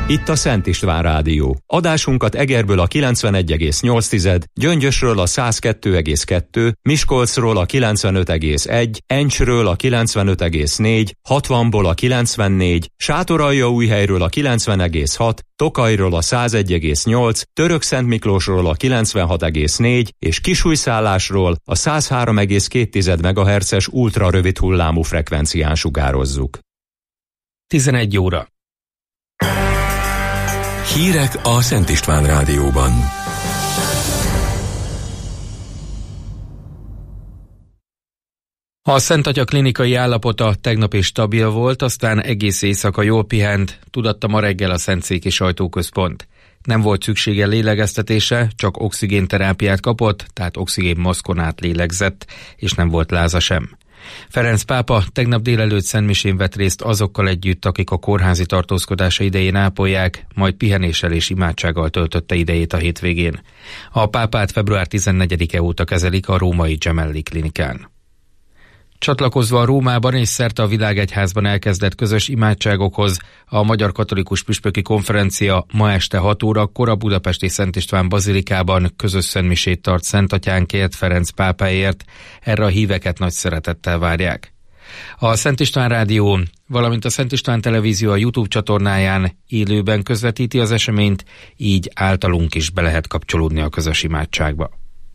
Itt a Szent István Rádió. Adásunkat Egerből a 91,8, Gyöngyösről a 102,2, Miskolcról a 95,1, Encsről a 95,4, 60-ból a 94, Sátoraljaújhelyről a 90,6, Tokajról a 101,8, Törökszentmiklósról a 96,4 és Kisújszállásról a 103,2 MHz-es ultrarövid hullámú frekvencián sugározzuk. 11 óra. Hírek a Szent István Rádióban. A Szent Atya klinikai állapota tegnap is stabil volt, aztán egész éjszaka jól pihent, tudatta ma reggel a Szentszéki Sajtóközpont. Nem volt szüksége lélegeztetése, csak oxigénterápiát kapott, tehát oxigénmaszkon át lélegzett, és nem volt láza sem. Ferenc pápa tegnap délelőtt szentmisén vett részt azokkal együtt, akik a kórházi tartózkodása idején ápolják, majd pihenéssel és imádsággal töltötte idejét a hétvégén. A pápát február 14-e óta kezelik a római Gemelli klinikán. Csatlakozva a Rómában és szerte a világegyházban elkezdett közös imádságokhoz, a Magyar Katolikus Püspöki Konferencia ma este 6 órakor a budapesti Szent István bazilikában közös szentmisét tart Szent Atyánkért, Ferenc pápáért, erre a híveket nagy szeretettel várják. A Szent István Rádió, valamint a Szent István Televízió a YouTube csatornáján élőben közvetíti az eseményt, így általunk is be lehet kapcsolódni a közös imádságba.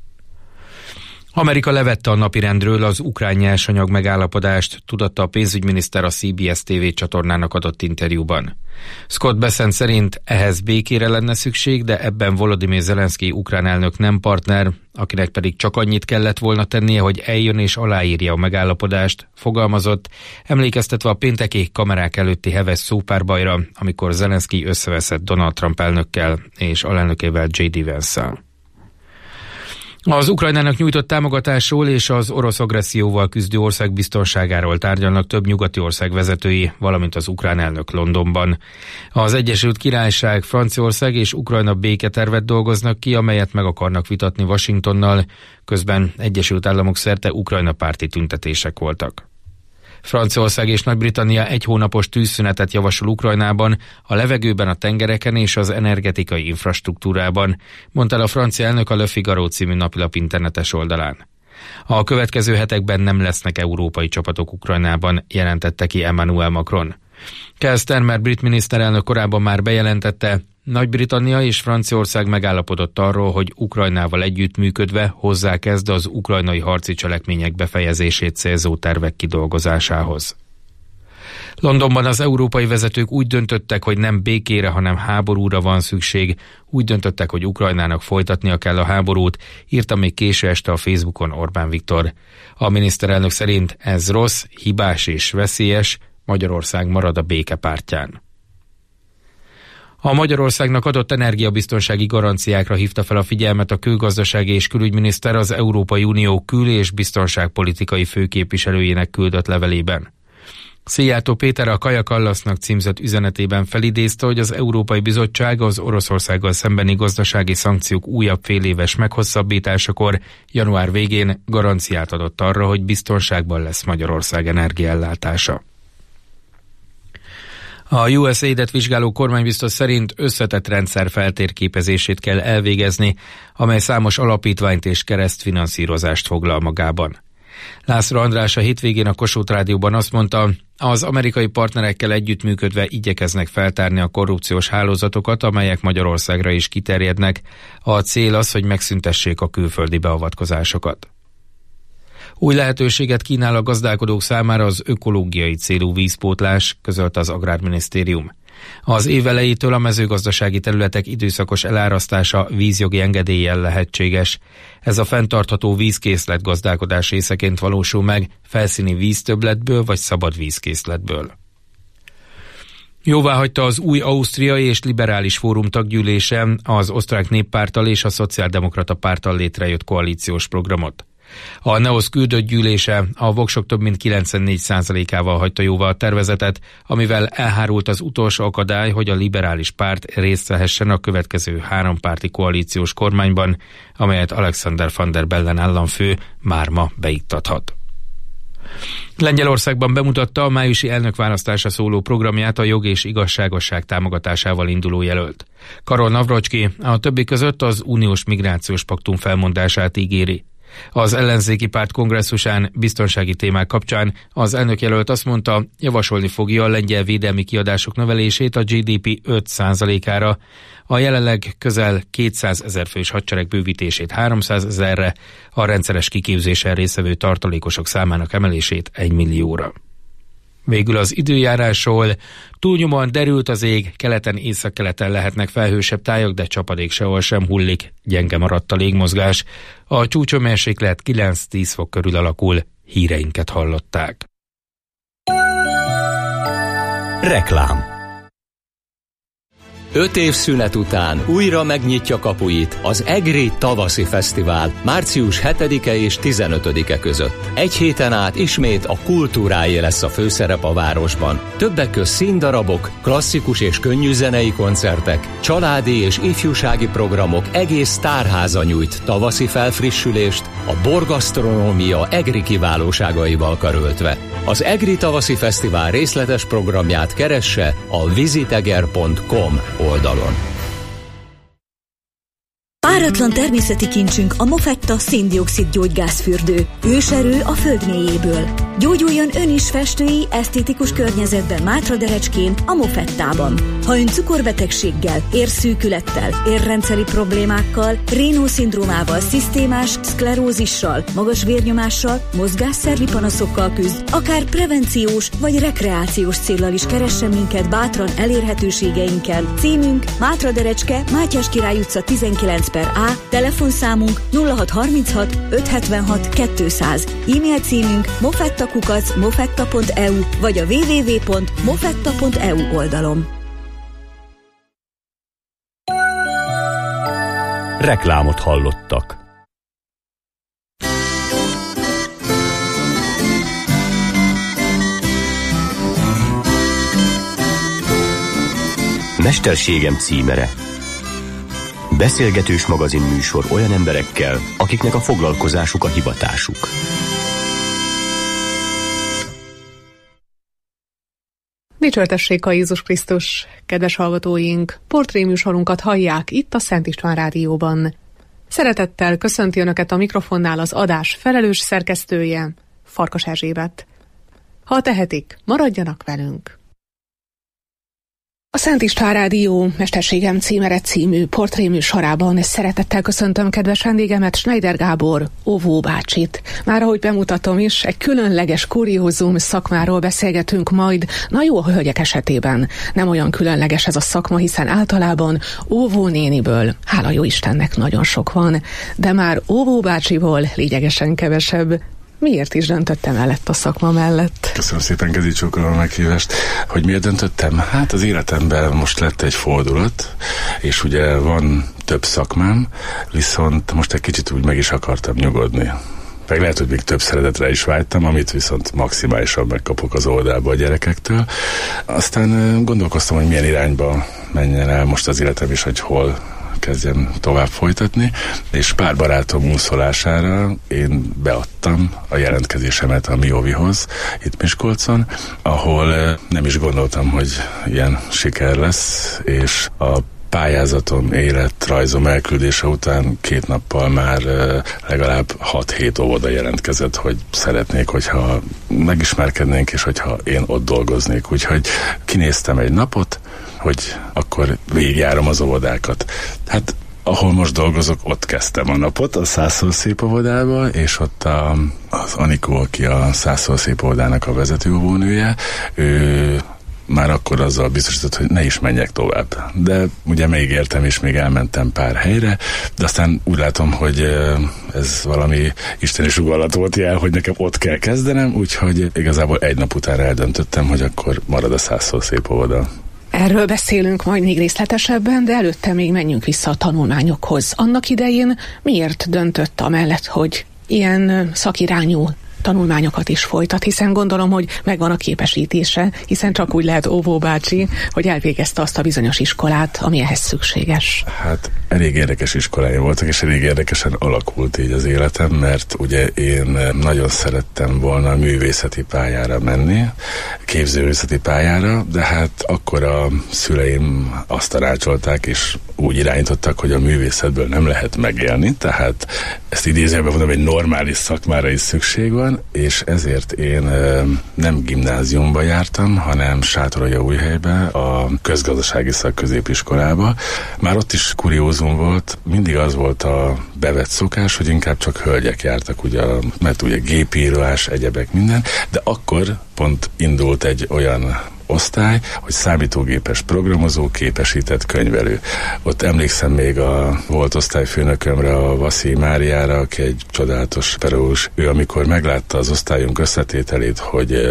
Amerika levette a napirendről az ukrán nyersanyag megállapodást, tudatta a pénzügyminiszter a CBS TV csatornának adott interjúban. Scott Bessent szerint ehhez békére lenne szükség, de ebben Volodymyr Zelenszky ukrán elnök nem partner, akinek pedig csak annyit kellett volna tennie, hogy eljön és aláírja a megállapodást, fogalmazott, emlékeztetve a pénteki kamerák előtti heves szópárbajra, amikor Zelenszky összeveszett Donald Trump elnökkel és alelnökével J.D. Vance-szel. Az Ukrajnának nyújtott támogatásról és az orosz agresszióval küzdő ország biztonságáról tárgyalnak több nyugati ország vezetői, valamint az ukrán elnök Londonban. Az Egyesült Királyság, Franciaország és Ukrajna béketervet dolgoznak ki, amelyet meg akarnak vitatni Washingtonnal, közben Egyesült Államok szerte Ukrajna párti tüntetések voltak. Franciaország és Nagy-Britannia egy hónapos tűzszünetet javasol Ukrajnában, a levegőben, a tengereken és az energetikai infrastruktúrában, mondta el a francia elnök a Le Figaro című napilap internetes oldalán. A következő hetekben nem lesznek európai csapatok Ukrajnában, jelentette ki Emmanuel Macron. Keir Starmer brit miniszterelnök korábban már bejelentette, Nagy-Britannia és Franciaország megállapodott arról, hogy Ukrajnával együttműködve hozzákezd az ukrajnai harci cselekmények befejezését célzó tervek kidolgozásához. Londonban az európai vezetők úgy döntöttek, hogy nem békére, hanem háborúra van szükség. Úgy döntöttek, hogy Ukrajnának folytatnia kell a háborút, írta még késő este a Facebookon Orbán Viktor. A miniszterelnök szerint ez rossz, hibás és veszélyes, Magyarország marad a béke pártján. A Magyarországnak adott energiabiztonsági garanciákra hívta fel a figyelmet a külgazdasági és külügyminiszter az Európai Unió kül- és biztonságpolitikai főképviselőjének küldött levelében. Szijjártó Péter a Kaja Kallasznak címzett üzenetében felidézte, hogy az Európai Bizottság az Oroszországgal szembeni gazdasági szankciók újabb féléves meghosszabbításakor január végén garanciát adott arra, hogy biztonságban lesz Magyarország energiaellátása. A USAID-et vizsgáló kormánybiztos szerint összetett rendszer feltérképezését kell elvégezni, amely számos alapítványt és keresztfinanszírozást foglal magában. László András a hétvégén a Kossuth Rádióban azt mondta, az amerikai partnerekkel együttműködve igyekeznek feltárni a korrupciós hálózatokat, amelyek Magyarországra is kiterjednek. A cél az, hogy megszüntessék a külföldi beavatkozásokat. Új lehetőséget kínál a gazdálkodók számára az ökológiai célú vízpótlás, közölte az Agrárminisztérium. Az év elejétől a mezőgazdasági területek időszakos elárasztása vízjogi engedéllyel lehetséges. Ez a fenntartható vízkészlet gazdálkodás részeként valósul meg, felszíni víztöbbletből vagy szabad vízkészletből. Jóváhagyta az új Ausztriai és Liberális Fórum taggyűlése az Osztrák Néppárttal és a Szociáldemokrata Párttal létrejött koalíciós programot. A NEOS küldött gyűlése a voksok több mint 94%-ával hagyta jóvá a tervezetet, amivel elhárult az utolsó akadály, hogy a liberális párt részt vehessen a következő hárompárti koalíciós kormányban, amelyet Alexander Van der Bellen államfő már ma beiktathat. Lengyelországban bemutatta a májusi elnökválasztásra szóló programját a jog és igazságosság támogatásával induló jelölt. Karol Navracki a többi között az uniós migrációs paktum felmondását ígéri. Az ellenzéki párt kongresszusán biztonsági témák kapcsán az elnökjelölt azt mondta, javasolni fogja a lengyel védelmi kiadások növelését a GDP 5%-ára, a jelenleg közel 200 000 fős hadsereg bővítését 300 000-re, a rendszeres kiképzésen résztvevő tartalékosok számának emelését 1 millióra. Végül az időjárásról: túlnyomóan derült az ég, keleten, északkeleten lehetnek felhősebb tájak, de csapadék sehol sem hullik, gyenge maradt a légmozgás. A csúcshőmérséklet 9-10 fok körül alakul. Híreinket hallották. Reklám. 5 év szünet után újra megnyitja kapuit az EGRI Tavaszi Fesztivál március 7-e és 15-e között. Egy héten át ismét a kultúráé lesz a főszerep a városban. Többek közt színdarabok, klasszikus és könnyű zenei koncertek, családi és ifjúsági programok, egész tárháza nyújt tavaszi felfrissülést, a borgasztronómia EGRI kiválóságaival karöltve. Az EGRI Tavaszi Fesztivál részletes programját keresse a visiteger.com oldalon. Páratlan természeti kincsünk a Mofetta szén-dioxid gyógygázfürdő. Őserő a föld mélyéből. Gyógyuljon ön is festői, esztétikus környezetben Mátraderecskén, a Mofettában. Ha ön cukorbetegséggel, érszűkülettel, érrendszeri problémákkal, Raynaud-szindrómával, szisztémás szklerózissal, magas vérnyomással, mozgásszervi panaszokkal küzd, akár prevenciós vagy rekreációs céllal is keressen minket bátran elérhetőségeinkkel. Címünk Mátraderecske, Mátyás Király utca 19/A, telefonszámunk 0636 576 200, e-mail címünk mofetta@mofetta.eu vagy a www.mofetta.eu oldalon. Reklámot hallottak. Mesterségem címere. Beszélgetős magazinműsor olyan emberekkel, akiknek a foglalkozásuk a hivatásuk. Dicsőtessék a Jézus Krisztus, kedves hallgatóink! Portréműsorunkat hallják itt a Szent István Rádióban. Szeretettel köszönti Önöket a mikrofonnál az adás felelős szerkesztője, Farkas Erzsébet. Ha tehetik, maradjanak velünk! A Szent István Rádió Mesterségem címere című portréműsorában szeretettel köszöntöm kedves vendégemet, Schneider Gábor óvóbácsit. Már ahogy bemutatom is, egy különleges kuriózum szakmáról beszélgetünk majd. Na jó, a hölgyek esetében nem olyan különleges ez a szakma, hiszen általában óvónéniből, hála jó Istennek, nagyon sok van, de már óvóbácsiból lényegesen kevesebb. Miért is döntöttem mellett a szakma mellett? Köszönöm szépen, Gezi, csókolom a meghívást. Hogy miért döntöttem? Hát az életemben most lett egy fordulat, és ugye van több szakmám, viszont most egy kicsit úgy meg is akartam nyugodni. Meg lehet, hogy még több szeretetre is vágytam, amit viszont maximálisan megkapok az oldalba a gyerekektől. Aztán gondolkoztam, hogy milyen irányba menjen el most az életem, és hogy hol kezdjem tovább folytatni, és pár barátom úszolására én beadtam a jelentkezésemet a MIOVI-hoz itt Miskolcon, ahol nem is gondoltam, hogy ilyen siker lesz, és a pályázatom, életrajzom elküldése után 2 nappal már legalább 6-7 óvoda jelentkezett, hogy szeretnék, hogyha megismerkednénk, és hogyha én ott dolgoznék. Úgyhogy kinéztem egy napot, hogy akkor végigjárom az óvodákat. Hát ahol most dolgozok, ott kezdtem a napot, a Szászol Szép óvodába, és ott az Anikó, aki a Szászol Szép óvodának a vezetőóvónője, ő már akkor azzal biztosított, hogy ne is menjek tovább. De ugye megígértem, és még elmentem pár helyre, de aztán úgy látom, hogy ez valami isteni sugallat volt jel, hogy nekem ott kell kezdenem, úgyhogy igazából egy nap után eldöntöttem, hogy akkor marad a Szászol Szép óvoda. Erről beszélünk majd még részletesebben, de előtte még menjünk vissza a tanulmányokhoz. Annak idején miért döntött amellett, hogy ilyen szakirányú tanulmányokat is folytat, hiszen gondolom, hogy megvan a képesítése, hiszen csak úgy lehet Óvó bácsi, hogy elvégezte azt a bizonyos iskolát, ami ehhez szükséges. Hát elég érdekes iskolái voltak, és elég érdekesen alakult így az életem, mert ugye én nagyon szerettem volna a művészeti pályára menni, képzőművészeti pályára, de hát akkor a szüleim azt tanácsolták, és úgy irányítottak, hogy a művészetből nem lehet megélni, tehát ezt idézőjelben mondom, egy normális szakmára is szükség van, és ezért én nem gimnáziumba jártam, hanem Sátoraljaújhelybe, a közgazdasági szakközépiskolába. Már ott is kuriózum volt, mindig az volt a bevett szokás, hogy inkább csak hölgyek jártak, ugye, mert ugye gépírás, egyebek, minden, de akkor pont indult egy olyan osztály, hogy számítógépes programozó, képesített könyvelő. Ott emlékszem még a volt osztályfőnökömre, a Vaszilij Máriára, aki egy csodálatos pedagógus. Ő amikor meglátta az osztályunk összetételét, hogy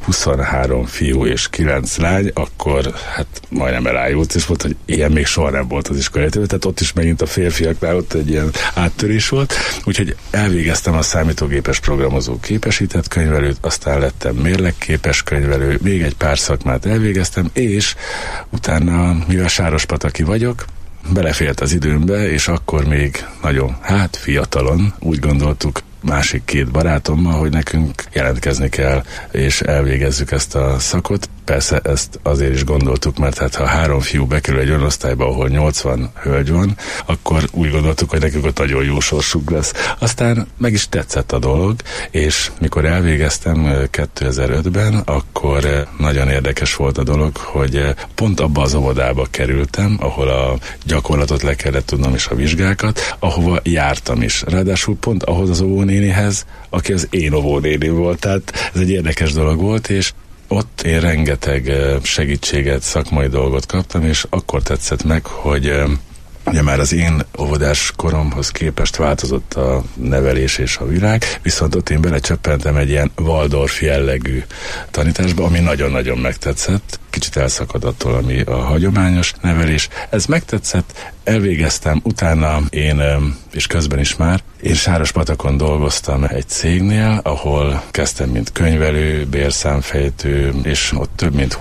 23 fiú és 9 lány, akkor hát majdnem elájult, és mondta, hogy ilyen még soha nem volt az iskolájában. Tehát ott is megint a férfiaknál ott egy ilyen áttörés volt. Úgyhogy elvégeztem a számítógépes programozó, képesített könyvelőt, aztán lettem mérlekképes könyvelő, még egy pár szakmát elvégeztem, és utána, mivel sárospataki vagyok, belefért az időmbe, és akkor még nagyon, fiatalon úgy gondoltuk, másik 2 barátommal, hogy nekünk jelentkezni kell, és elvégezzük ezt a szakot. Persze ezt azért is gondoltuk, mert hát ha 3 fiú bekerül egy olyan osztályba, ahol 80 hölgy van, akkor úgy gondoltuk, hogy nekünk ott nagyon jó sorsunk lesz. Aztán meg is tetszett a dolog, és mikor elvégeztem 2005-ben, akkor nagyon érdekes volt a dolog, hogy pont abba az óvodába kerültem, ahol a gyakorlatot le kellett tudnom, és a vizsgákat, ahova jártam is. Ráadásul pont ahhoz az óvónénihez, aki az én óvónénim volt, tehát ez egy érdekes dolog volt, és ott én rengeteg segítséget, szakmai dolgot kaptam, és akkor tetszett meg, hogy ugye már az én óvodás koromhoz képest változott a nevelés és a világ, viszont ott én belecsöppentem egy ilyen Waldorf jellegű tanításba, ami nagyon-nagyon megtetszett. Kicsit elszakad attól, ami a hagyományos nevelés. Ez megtetszett, elvégeztem, utána én, és közben is már, én Sárospatakon dolgoztam egy cégnél, ahol kezdtem mint könyvelő, bérszámfejtő, és ott több mint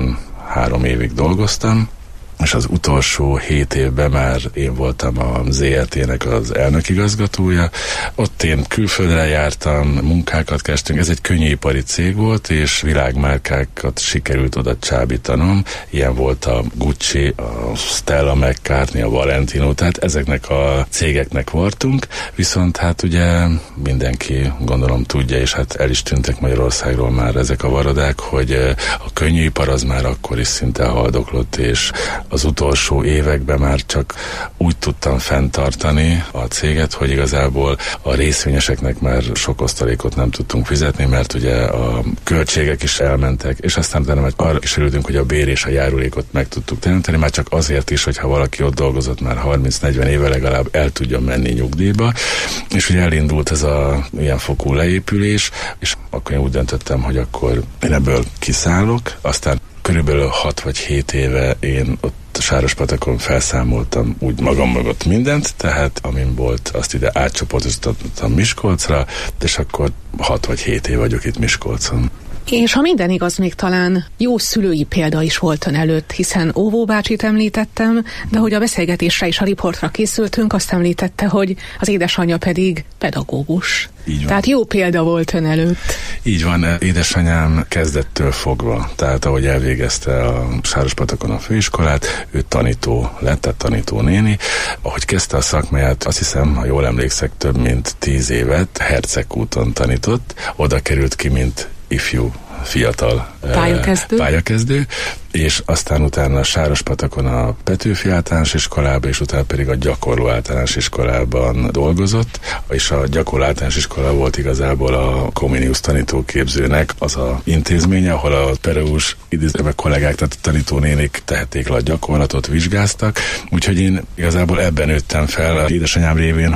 23 évig dolgoztam, és az utolsó 7 évben már én voltam a ZRT-nek az elnökigazgatója. Ott én külföldre jártam, munkákat kerestünk. Ez egy könnyűipari cég volt, és világmárkákat sikerült oda csábítanom. Ilyen volt a Gucci, a Stella McCartney, a Valentino, tehát ezeknek a cégeknek voltunk, viszont hát ugye mindenki gondolom tudja, és hát el is tűntek Magyarországról már ezek a varadák, hogy a könnyűipar az már akkor is szinte haldoklott, és az utolsó években már csak úgy tudtam fenntartani a céget, hogy igazából a részvényeseknek már sok osztalékot nem tudtunk fizetni, mert ugye a költségek is elmentek, és aztán utána arra is örültünk, hogy a bér és a járulékot meg tudtuk teremteni, már csak azért is, hogyha valaki ott dolgozott már 30-40 éve, legalább el tudjon menni nyugdíjba, és ugye elindult ez a ilyen fokú leépülés, és akkor én úgy döntöttem, hogy akkor én ebből kiszállok, aztán körülbelül 6 vagy 7 éve én ott Sárospatakon felszámoltam úgy magam mögött mindent, tehát amin volt, azt ide átcsoportosítottam Miskolcra, és akkor 6 vagy 7 év vagyok itt Miskolcon. És ha minden igaz, még talán jó szülői példa is volt ön előtt, hiszen Óvó bácsit említettem, de hogy a beszélgetésre és a riportra készültünk, azt említette, hogy az édesanyja pedig pedagógus. Így van. Tehát jó példa volt ön előtt. Így van, édesanyám kezdettől fogva, tehát ahogy elvégezte a Sárospatakon a főiskolát, ő tanító lett, tehát tanítónéni. Ahogy kezdte a szakmáját, azt hiszem, ha jól emlékszek, több mint 10 évet Hercegúton tanított, oda került ki, mint ifjú, fiatal pályakezdő, és aztán utána a Sárospatakon a Petőfi általános iskolába, és utána pedig a gyakorló általános iskolában dolgozott, és a gyakorló általános iskola volt igazából a Comenius tanítóképzőnek az a intézménye, ahol a pedagógus idézőben kollégák, tehát a tanítónénik tehették le a gyakorlatot, vizsgáztak, úgyhogy én igazából ebben nőttem fel, az édesanyám révén, hogy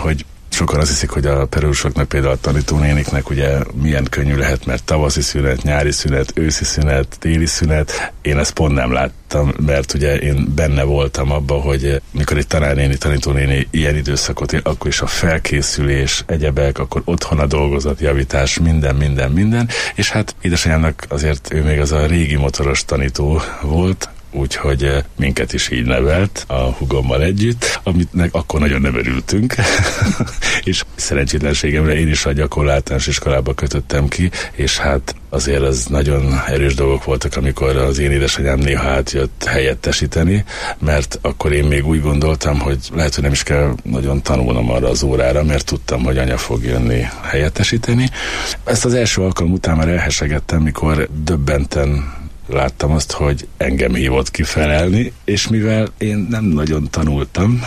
Sokan azt hiszik, hogy a pedagógusoknak, például a tanítónéniknek ugye milyen könnyű lehet, mert tavaszi szünet, nyári szünet, őszi szünet, téli szünet. Én ezt pont nem láttam, mert ugye én benne voltam abban, hogy mikor egy tanárnéni, tanítónéni ilyen időszakot él, akkor is a felkészülés, egyebek, akkor otthon a dolgozat, javítás, minden, és hát édesanyámnak azért ő még az a régi motoros tanító volt, úgyhogy minket is így nevelt a hugommal együtt, amitnek akkor nagyon nem örültünk, és szerencsétlenségemre én is a gyakorló általános iskolába kötöttem ki, és hát azért az nagyon erős dolgok voltak, amikor az én édesanyám néha átjött helyettesíteni, mert akkor én még úgy gondoltam, hogy lehet, hogy nem is kell nagyon tanulnom arra az órára, mert tudtam, hogy anya fog jönni helyettesíteni. Ezt az első alkalom után már elhesegettem, mikor döbbenten láttam azt, hogy engem hívott kifelelni, és mivel én nem nagyon tanultam,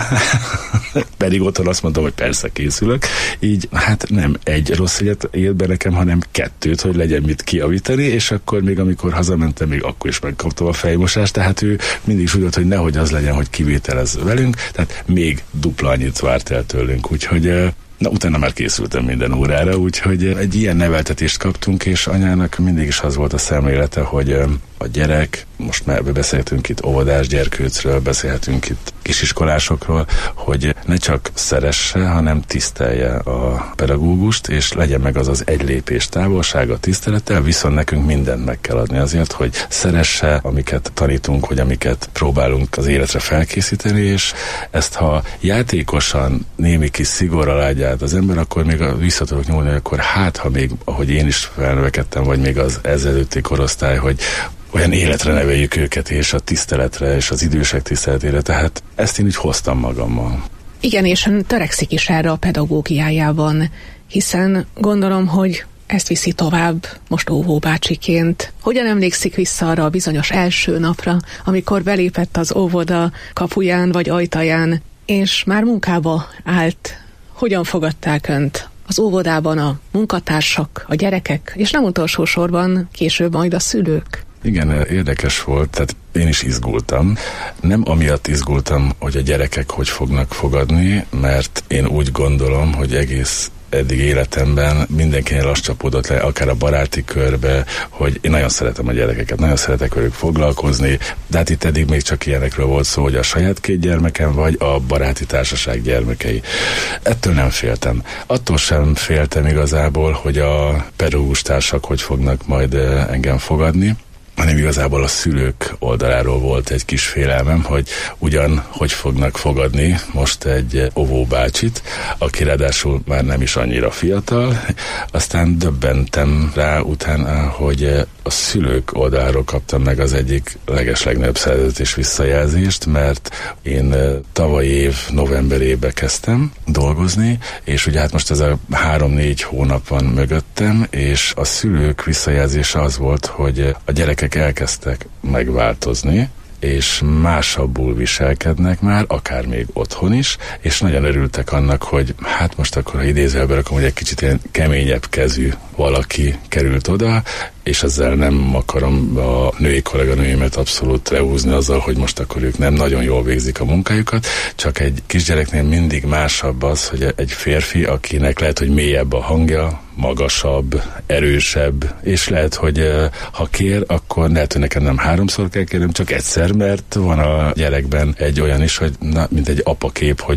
pedig otthon azt mondtam, hogy persze készülök, így hát nem egy rossz egyet élt be nekem, hanem 2, hogy legyen mit kijavítani, és akkor még amikor hazamentem, még akkor is megkaptam a fejmosást, tehát ő mindig is úgy volt, hogy nehogy az legyen, hogy kivételez velünk, tehát még dupla annyit várt el tőlünk, úgyhogy utána már készültem minden órára, úgyhogy egy ilyen neveltetést kaptunk, és anyának mindig is az volt a szemlélete, hogy a gyerek, most már beszélhetünk itt óvodás gyerkőcről, beszélhetünk itt kisiskolásokról, hogy ne csak szeresse, hanem tisztelje a pedagógust, és legyen meg az az egy lépés távolsága tisztelettel, viszont nekünk mindent meg kell adni azért, hogy szeresse, amiket tanítunk, hogy amiket próbálunk az életre felkészíteni, és ezt ha játékosan, némi kis szigorral adja át az ember, akkor még vissza tudok nyúlni, hogy akkor hát, ha még, ahogy én is felnövekedtem, vagy még az ezelőtti korosztály, hogy olyan életre neveljük őket, és a tiszteletre, és az idősek tiszteletére, tehát ezt én úgy hoztam magammal. Igen, és törekszik is erre a pedagógiájában, hiszen gondolom, hogy ezt viszi tovább most óvóbácsiként. Hogyan emlékszik vissza arra a bizonyos első napra, amikor belépett az óvoda kapuján vagy ajtaján, és már munkába állt? Hogyan fogadták önt az óvodában a munkatársak, a gyerekek, és nem utolsó sorban később majd a szülők? Igen, érdekes volt, tehát én is izgultam. Nem amiatt izgultam, hogy a gyerekek hogy fognak fogadni, mert én úgy gondolom, hogy egész eddig életemben mindenkinél azt csapódott le, akár a baráti körbe, hogy én nagyon szeretem a gyerekeket, nagyon szeretek velük foglalkozni, de hát itt eddig még csak ilyenekről volt szó, hogy a saját 2 gyermekem, vagy a baráti társaság gyermekei. Ettől nem féltem. Attól sem féltem igazából, hogy a pedagógus társak hogy fognak majd engem fogadni, hanem igazából a szülők oldaláról volt egy kis félelmem, hogy ugyan hogy fognak fogadni most egy óvóbácsit, aki ráadásul már nem is annyira fiatal. Aztán döbbentem rá utána, hogy a szülők oldaláról kaptam meg az egyik legeslegnagyobb szeretet és visszajelzést, mert én tavaly év novemberébe kezdtem dolgozni, és ugye hát most ez a 3-4 hónap van mögöttem, és a szülők visszajelzése az volt, hogy a gyerekek elkezdtek megváltozni, és másabbul viselkednek már, akár még otthon is, és nagyon örültek annak, hogy hát most akkor, ha idézőjelben rakom, hogy egy kicsit ilyen keményebb kezű valaki került oda, és ezzel nem akarom a női kolléganőimet abszolút lehúzni azzal, hogy most akkor ők nem nagyon jól végzik a munkájukat, csak egy kisgyereknél mindig másabb az, hogy egy férfi, akinek lehet, hogy mélyebb a hangja, magasabb, erősebb, és lehet, hogy ha kér, akkor lehet, hogy nekem nem 3-szor kell kérnem, csak egyszer, mert van a gyerekben egy olyan is, hogy mint egy apakép, hogy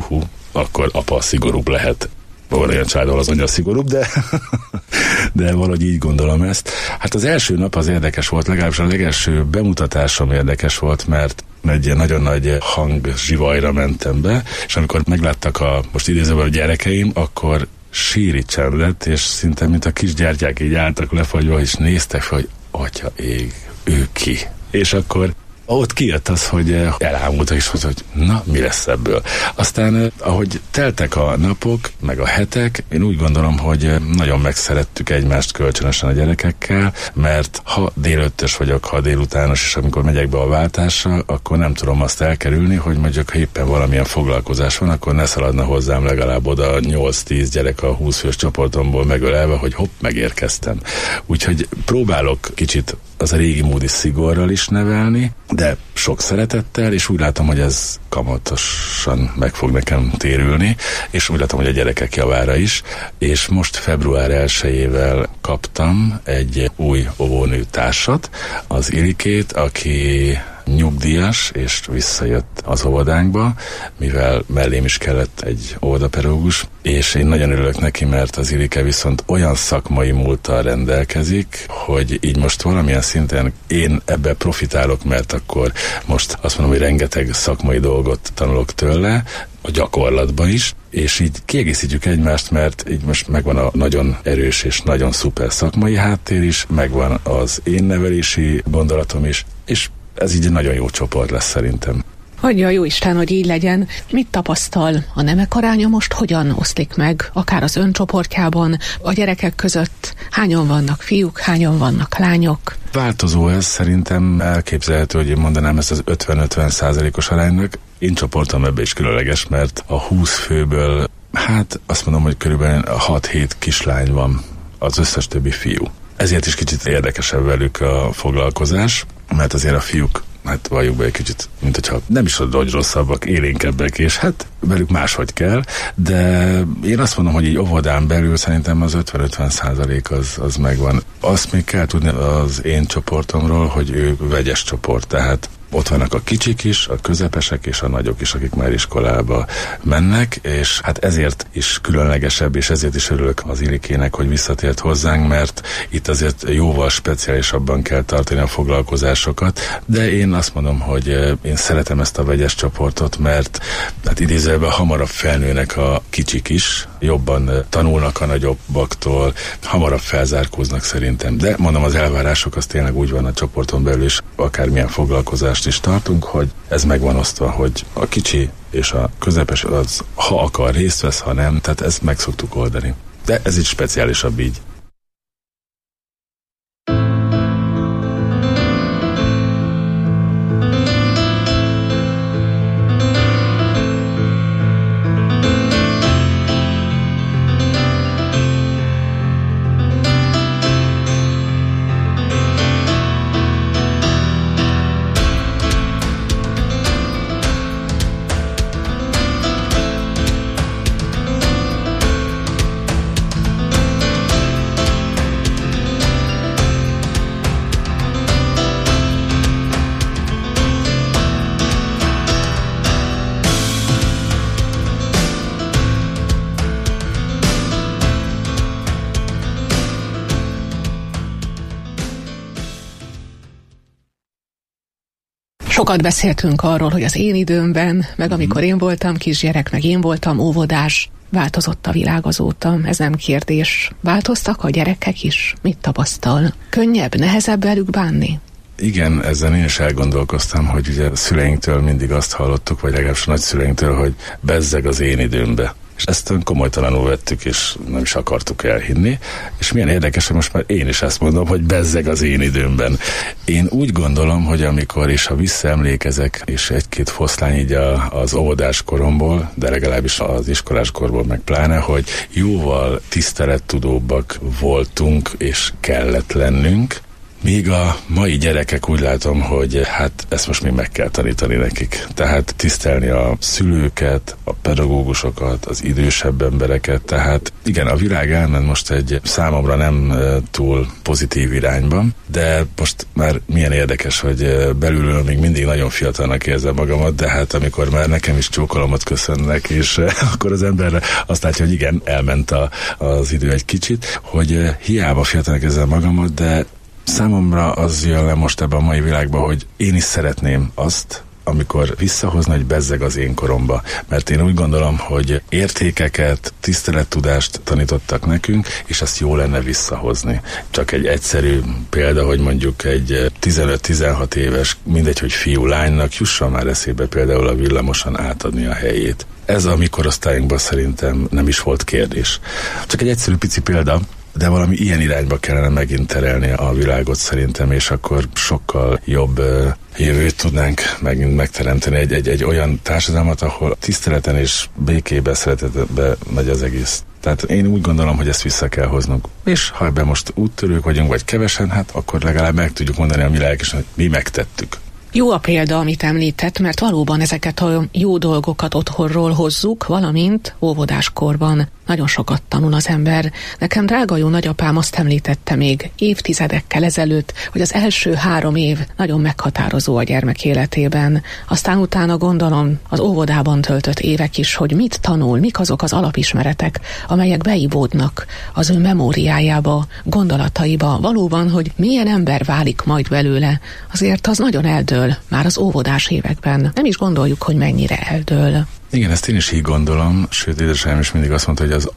akkor apa szigorúbb lehet. Van olyan családol az anya szigorúbb, de valahogy így gondolom ezt. Hát az első nap az érdekes volt, legalábbis a legelső bemutatásom érdekes volt, mert egy ilyen nagyon nagy hangzsivajra mentem be, és amikor megláttak most idézőben a gyerekeim, akkor síri csend lett, és szinte mint a kis gyertyák így álltak lefagyva, és néztek fel, hogy atya ég, ő ki. És akkor ott kijött az, hogy elámultak, és hogy na, mi lesz ebből. Aztán, ahogy teltek a napok, meg a hetek, én úgy gondolom, hogy nagyon megszerettük egymást kölcsönösen a gyerekekkel, mert ha délöttös vagyok, ha délutános, és amikor megyek be a váltásra, akkor nem tudom azt elkerülni, hogy mondjuk, ha éppen valamilyen foglalkozás van, akkor ne szaladna hozzám legalább oda 8-10 gyerek a 20 fős csoportomból megölelve, hogy hopp, megérkeztem. Úgyhogy próbálok kicsit az a régi módi szigorral is nevelni, de sok szeretettel, és úgy látom, hogy ez kamatosan meg fog nekem térülni, és úgy látom, hogy a gyerekek javára is, és most február 1-ével kaptam egy új óvónő társat, az Ilikét, aki nyugdíjas, és visszajött az óvodánkba, mivel mellém is kellett egy óvodapedagógus, és én nagyon örülök neki, mert az Ilike viszont olyan szakmai múlttal rendelkezik, hogy így most valamilyen szinten én ebben profitálok, mert akkor most azt mondom, hogy rengeteg szakmai dolgot tanulok tőle, a gyakorlatban is, és így kiegészítjük egymást, mert így most megvan a nagyon erős és nagyon szuper szakmai háttér is, megvan az én nevelési gondolatom is, és ez így egy nagyon jó csoport lesz szerintem. Hagyja a jóisten, hogy így legyen. Mit tapasztal? A nemek aránya most hogyan oszlik meg, akár az ön csoportjában, a gyerekek között? Hányan vannak fiúk, hányan vannak lányok? Változó ez, szerintem elképzelhető, hogy én mondanám ezt az 50-50%-os aránynak. Én csoportom ebbe is különleges, mert a 20 főből, hát azt mondom, hogy körülbelül 6-7 kislány van, az összes többi fiú. Ezért is kicsit érdekesebb velük a foglalkozás, mert azért a fiúk, hát valljuk be egy kicsit, mint hogyha nem is hogy rosszabbak, élénkebbek, és hát velük máshogy kell, de én azt mondom, hogy így óvodán belül szerintem az 50-50% az megvan. Azt még kell tudni az én csoportomról, hogy ő vegyes csoport, tehát ott vannak a kicsik is, a közepesek és a nagyok is, akik már iskolába mennek, és hát ezért is különlegesebb, és ezért is örülök az Ilikének, hogy visszatért hozzánk, mert itt azért jóval speciálisabban kell tartani a foglalkozásokat, de én azt mondom, hogy én szeretem ezt a vegyes csoportot, mert hát idézőjelben hamarabb felnőnek a kicsik is, jobban tanulnak a nagyobbaktól, hamarabb felzárkóznak szerintem, de mondom, az elvárások az tényleg úgy van a csoporton belül is, akármilyen foglalkozást is tartunk, hogy ez meg van osztva, hogy a kicsi és a közepes az, ha akar, részt vesz, ha nem, tehát ezt meg szoktuk oldani. De ez így speciálisabb így. Sokat beszéltünk arról, hogy az én időmben, meg amikor én voltam kisgyerek, meg én voltam óvodás, változott a világ azóta, ez nem kérdés. Változtak a gyerekek is? Mit tapasztal? Könnyebb, nehezebb velük bánni? Igen, ezzel én is elgondolkoztam, hogy ugye a szüleinktől mindig azt hallottuk, vagy legalábbis a nagyszüleinktől, hogy bezzeg az én időmbe. És ezt komolytalanul vettük, és nem is akartuk elhinni. És milyen érdekes, hogy most már én is ezt mondom, hogy bezzeg az én időmben. Én úgy gondolom, hogy amikor is, ha visszaemlékezek, és egy-két foszlány így az óvodás koromból, de legalábbis az iskolás korból meg pláne, hogy jóval tisztelettudóbbak voltunk, és kellett lennünk, míg a mai gyerekek úgy látom, hogy hát ezt most még meg kell tanítani nekik. Tehát tisztelni a szülőket, a pedagógusokat, az idősebb embereket. Tehát igen, a világ elment most egy számomra nem túl pozitív irányba, de most már milyen érdekes, hogy belülről még mindig nagyon fiatalnak érzem magamat, de hát amikor már nekem is csókolomot köszönnek, és akkor az emberre azt látja, hogy igen, elment az idő egy kicsit, hogy hiába fiatalnak érzem magamat, de számomra az jön le most ebben a mai világban, hogy én is szeretném azt, amikor visszahozna, hogy bezzeg az én koromba. Mert én úgy gondolom, hogy értékeket, tisztelettudást tanítottak nekünk, és ezt jó lenne visszahozni. Csak egy egyszerű példa, hogy mondjuk egy 15-16 éves, mindegy, hogy fiú, lánynak jusson már eszébe például a villamoson átadni a helyét. Ez a mi korosztályunkban szerintem nem is volt kérdés. Csak egy egyszerű pici példa, de valami ilyen irányba kellene megint terelni a világot szerintem, és akkor sokkal jobb jövőt tudnánk megint megteremteni egy olyan társadalmat, ahol tiszteleten és békében, szeretetben megy az egész. Tehát én úgy gondolom, hogy ezt vissza kell hoznunk. És ha ebben most úttörők vagyunk, vagy kevesen, hát akkor legalább meg tudjuk mondani a mi lelkesen, hogy mi megtettük. Jó a példa, amit említett, mert valóban ezeket a jó dolgokat otthonról hozzuk, valamint óvodáskorban. Nagyon sokat tanul az ember. Nekem drága jó nagyapám azt említette még évtizedekkel ezelőtt, hogy az első 3 év nagyon meghatározó a gyermek életében. Aztán utána gondolom az óvodában töltött évek is, hogy mit tanul, mik azok az alapismeretek, amelyek beivódnak az ő memóriájába, gondolataiba. Valóban, hogy milyen ember válik majd belőle, azért az nagyon eldől már az óvodás években. Nem is gondoljuk, hogy mennyire eldől. Igen, ezt én is így gondolom, sőt, édesanyám is mindig azt mondta, hogy az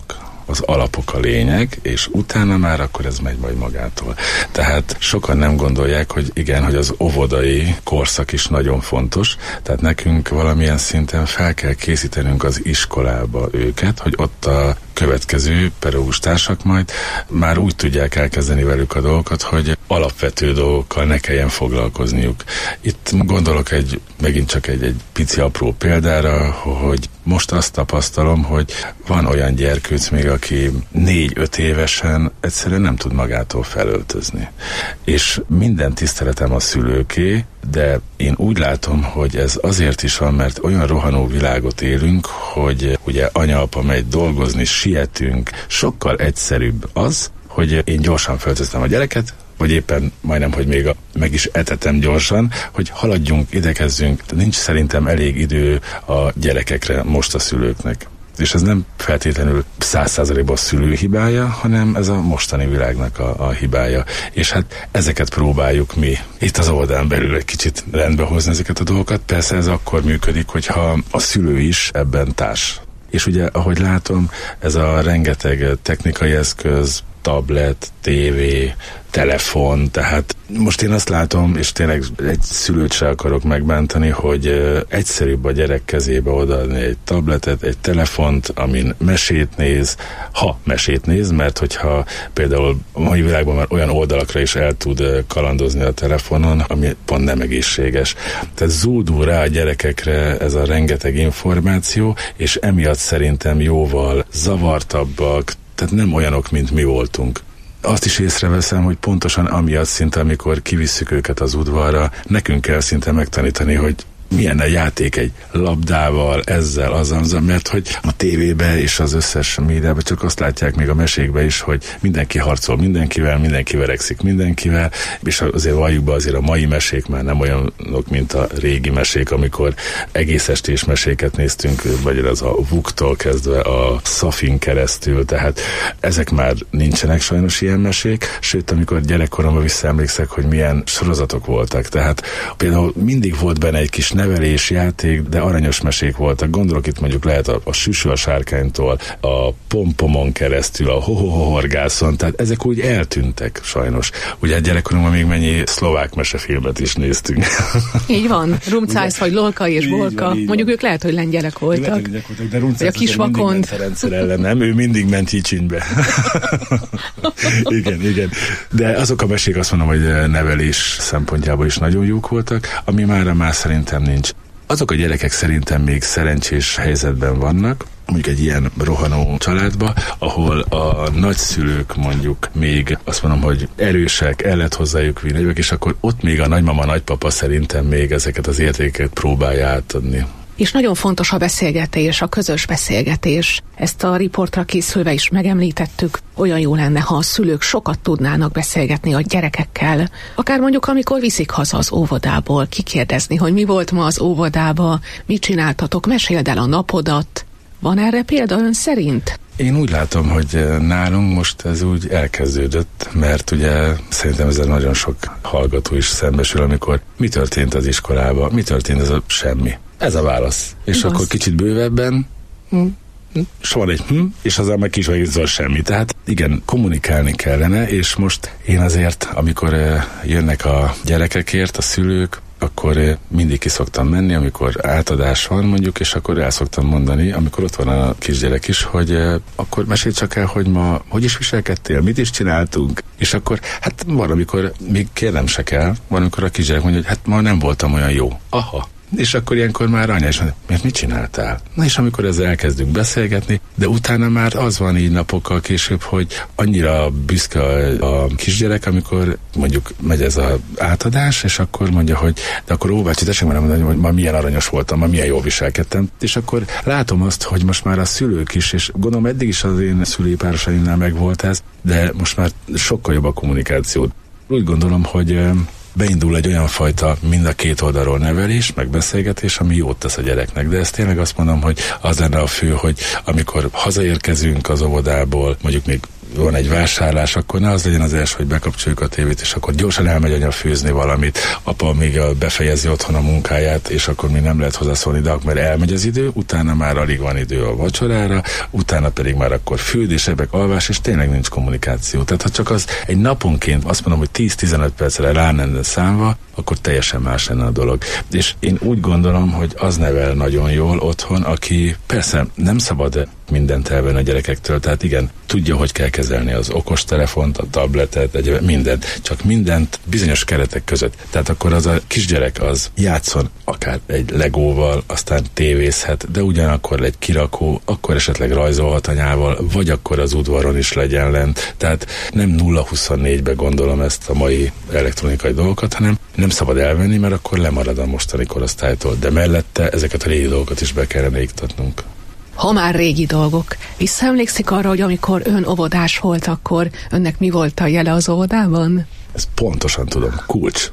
alapok a lényeg, és utána már akkor ez megy majd magától. Tehát sokan nem gondolják, hogy igen, hogy az óvodai korszak is nagyon fontos, tehát nekünk valamilyen szinten fel kell készítenünk az iskolába őket, hogy ott a következő pedagógus társak majd már úgy tudják elkezdeni velük a dolgokat, hogy alapvető dolgokkal ne kelljen foglalkozniuk. Itt gondolok megint csak egy pici apró példára, hogy most azt tapasztalom, hogy van olyan gyerkőc még, aki 4-5 évesen egyszerűen nem tud magától felöltözni. És minden tiszteletem a szülőké, de én úgy látom, hogy ez azért is van, mert olyan rohanó világot élünk, hogy ugye anya-apa megy dolgozni, sietünk, sokkal egyszerűbb az, hogy én gyorsan felöltöztem a gyereket, vagy éppen majdnem, hogy még meg is etetem gyorsan, hogy haladjunk, idekezzünk. Nincs szerintem elég idő a gyerekekre most a szülőknek. És ez nem feltétlenül 100%-ban a szülő hibája, hanem ez a mostani világnak a hibája. És hát ezeket próbáljuk mi itt az óvodán belül egy kicsit rendbe hozni ezeket a dolgokat. Persze ez akkor működik, hogyha a szülő is ebben társ. És ugye, ahogy látom, ez a rengeteg technikai eszköz, tablet, tévé, telefon, tehát most én azt látom, és tényleg egy szülőt se akarok megbántani, hogy egyszerűbb a gyerek kezébe odaadni egy tabletet, egy telefont, amin mesét néz, ha mesét néz, mert hogyha például a mai világban már olyan oldalakra is el tud kalandozni a telefonon, ami pont nem egészséges. Tehát zúdul rá a gyerekekre ez a rengeteg információ, és emiatt szerintem jóval zavartabbak, tehát nem olyanok, mint mi voltunk. Azt is észreveszem, hogy pontosan amiatt szinte, amikor kivisszük őket az udvarra, nekünk kell szinte megtanítani, hogy milyen a játék egy labdával, ezzel, azzal, mert hogy a tévébe és az összes médiában csak azt látják még a mesékbe is, hogy mindenki harcol mindenkivel, mindenki verekszik mindenkivel, és azért valljuk be, azért a mai mesék már nem olyanok, mint a régi mesék, amikor egész estés meséket néztünk, vagy az a Vuktól kezdve a Szafin keresztül, tehát ezek már nincsenek sajnos ilyen mesék, sőt, amikor gyerekkoromban visszaemlékszek, hogy milyen sorozatok voltak, tehát például mindig volt benne egy kis nevelésjáték, de aranyos mesék voltak. Gondolok itt mondjuk lehet a Süsű a sárkánytól, a Pompomon keresztül, a Hohohorgászon, tehát ezek úgy eltűntek sajnos. Ugye gyerekkorunkban még mennyi szlovák mesefilmet is néztünk. Így van. Rumcájsz vagy Lolka és Bolka. Mondjuk ők lehet, hogy lengyelek voltak. De Rumcájsz a Kisvakond. Ferenccel ellen, nem? Ő mindig ment Hicsinybe. igen. De azok a mesék azt mondom, hogy nevelés szempontjából is nagyon jók voltak, ami már szerintem nincs. Azok a gyerekek szerintem még szerencsés helyzetben vannak, mondjuk egy ilyen rohanó családba, ahol a nagyszülők mondjuk még azt mondom, hogy erősek, el lehet hozzájuk vinni, és akkor ott még a nagymama, nagypapa szerintem még ezeket az értékeket próbálja átadni. És nagyon fontos a beszélgetés, a közös beszélgetés. Ezt a riportra készülve is megemlítettük. Olyan jó lenne, ha a szülők sokat tudnának beszélgetni a gyerekekkel. Akár mondjuk, amikor viszik haza az óvodából, kikérdezni, hogy mi volt ma az óvodába, mit csináltatok, meséld el a napodat. Van erre példa ön szerint? Én úgy látom, hogy nálunk most ez úgy elkezdődött, mert ugye szerintem ezzel nagyon sok hallgató is szembesül, amikor mi történt az iskolában, mi történt, ez a semmi. Ez a válasz. És igaz. Akkor kicsit bővebben, van egy és azzal meg kis megint semmi. Tehát igen, kommunikálni kellene, és most én azért, amikor jönnek a gyerekekért, a szülők, akkor mindig ki szoktam menni, amikor átadás van mondjuk, és akkor el szoktam mondani, amikor ott van a kisgyerek is, hogy akkor mesélj csak el, hogy ma hogy is viselkedtél, mit is csináltunk, és akkor hát van, amikor még kérnem se kell, van, amikor a kisgyerek mondja, hogy hát ma nem voltam olyan jó. Aha. És akkor ilyenkor már anya is mondja, miért mit csináltál? Na és amikor ezzel elkezdünk beszélgetni, de utána már az van így napokkal később, hogy annyira büszke a kisgyerek, amikor mondjuk megy ez az átadás, és akkor mondja, hogy de akkor óvácsi, tessék már mondani, hogy ma milyen aranyos voltam, ma milyen jól viselkedtem. És akkor látom azt, hogy most már a szülők is, és gondolom eddig is az én szülői párosaimnál megvolt ez, de most már sokkal jobb a kommunikáció. Úgy gondolom, hogy beindul egy olyan fajta mind a két oldalról nevelés, meg beszélgetés, ami jót tesz a gyereknek. De ezt tényleg azt mondom, hogy az lenne a fő, hogy amikor hazaérkezünk az óvodából, mondjuk még van egy vásárlás, akkor ne az legyen az első, hogy bekapcsoljuk a tévét, és akkor gyorsan elmegy anya főzni valamit, apa még befejezi otthon a munkáját, és akkor még nem lehet hozzászólni, de akkor elmegy az idő, utána már alig van idő a vacsorára, utána pedig már akkor fürdés, ebek, alvás, és tényleg nincs kommunikáció. Tehát ha csak az egy naponként azt mondom, hogy 10-15 percre rá lenne számva, akkor teljesen más lenne a dolog. És én úgy gondolom, hogy az nevel nagyon jól otthon, aki persze nem szabad mindent elvenni a gyerekektől, tehát igen, tudja, hogy kell kezelni az okostelefont, a tabletet, mindent, csak mindent bizonyos keretek között. Tehát akkor az a kisgyerek az játszon akár egy legóval, aztán tévézhet, de ugyanakkor egy kirakó, akkor esetleg rajzolhat anyával, vagy akkor az udvaron is legyen lent. Tehát nem 0-24-be gondolom ezt a mai elektronikai dolgokat, hanem nem szabad elvenni, mert akkor lemarad a mostani korosztálytól, de mellette ezeket a régi dolgokat is be kellene iktatnunk. Ha már régi dolgok, visszaemlékszik arra, hogy amikor ön óvodás volt, akkor önnek mi volt a jele az óvodában? Ezt pontosan tudom, kulcs.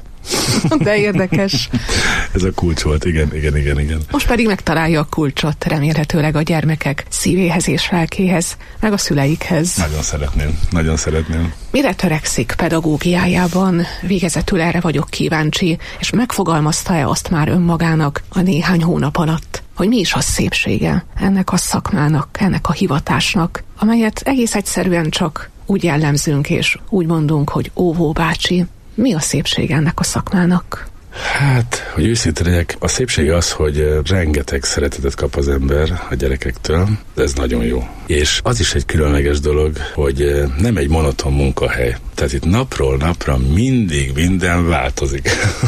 De érdekes. Ez a kulcs volt, igen. Most pedig megtalálja a kulcsot, remélhetőleg a gyermekek szívéhez és lelkéhez, meg a szüleikhez. Nagyon szeretném. Mire törekszik pedagógiájában? Végezetül erre vagyok kíváncsi, és megfogalmazta-e azt már önmagának a néhány hónap alatt, hogy mi is a szépsége ennek a szakmának, ennek a hivatásnak, amelyet egész egyszerűen csak úgy jellemzünk és úgy mondunk, hogy óvóbácsi. Mi a szépség ennek a szakmának? Hát, hogy őszinte legyek, a szépsége az, hogy rengeteg szeretetet kap az ember a gyerekektől, de ez nagyon jó. És az is egy különleges dolog, hogy nem egy monoton munkahely. Tehát itt napról napra mindig minden változik.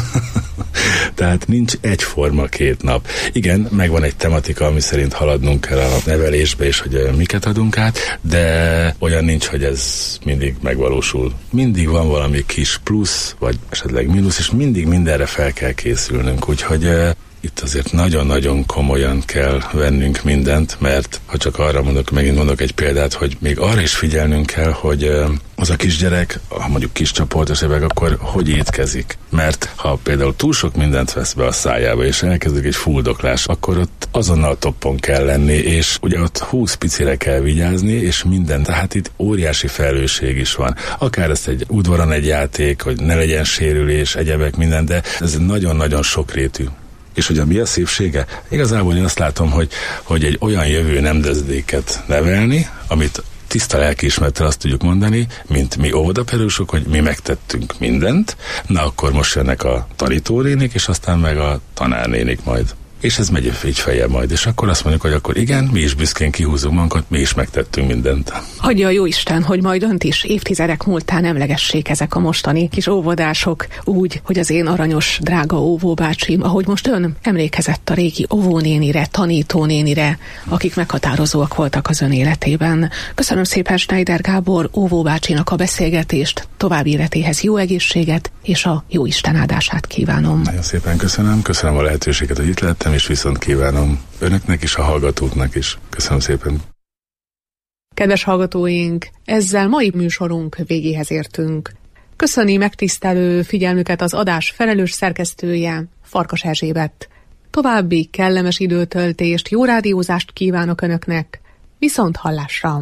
Tehát nincs egyforma 2 nap. Igen, megvan egy tematika, ami szerint haladnunk kell a nevelésbe, és hogy miket adunk át, de olyan nincs, hogy ez mindig megvalósul. Mindig van valami kis plusz, vagy esetleg mínusz, és mindig mindenre fel kell készülnünk, úgyhogy itt azért nagyon-nagyon komolyan kell vennünk mindent, mert ha csak arra megint mondok egy példát, hogy még arra is figyelnünk kell, hogy az a kisgyerek, ha mondjuk kis csoportos évek, akkor hogy étkezik. Mert ha például túl sok mindent vesz be a szájába, és elkezdik egy fuldoklás, akkor ott azonnal toppon kell lenni, és ugye ott 20 picire kell vigyázni, és minden. Tehát itt óriási felelősség is van. Akár ez egy udvaron egy játék, hogy ne legyen sérülés, egyebek, minden, de ez nagyon-nagyon sokrétű. És ugye mi a szépsége? Igazából én azt látom, hogy egy olyan jövő nemzedéket nevelni, amit tiszta lelkiismerettel azt tudjuk mondani, mint mi óvodapedagógusok, hogy mi megtettünk mindent, na akkor most jönnek a tanítónénik, és aztán meg a tanárnénik majd. És ez megy így feljel majd, és akkor azt mondjuk, hogy akkor igen, mi is büszkén kihúzunk magunkat, mi is megtettünk mindent. Hagyja a jóisten, hogy majd önt is évtizedek múltán emlegessék ezek a mostani kis óvodások úgy, hogy az én aranyos, drága óvóbácsim, ahogy most ön emlékezett a régi óvónénire, tanítónénire, akik meghatározóak voltak az ön életében. Köszönöm szépen Schneider Gábor óvóbácsinak a beszélgetést, további életéhez jó egészséget, és a jóisten áldását kívánom. Nagyon szépen köszönöm a lehetőséget, hogy itt lettem, és viszont kívánom önöknek is, a hallgatóknak is. Köszönöm szépen. Kedves hallgatóink, ezzel mai műsorunk végéhez értünk. Köszöni megtisztelő figyelmüket az adás felelős szerkesztője, Farkas Erzsébet. További kellemes időtöltést, jó rádiózást kívánok önöknek. Viszont hallásra!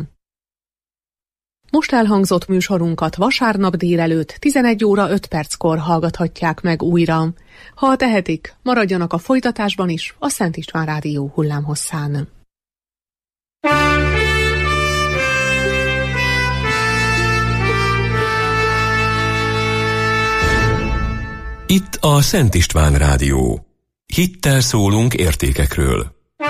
Most elhangzott műsorunkat vasárnap délelőtt 11 óra 5 perckor hallgathatják meg újra. Ha tehetik, maradjanak a folytatásban is a Szent István Rádió hullámhosszán. Itt a Szent István Rádió. Hittel szólunk értékekről.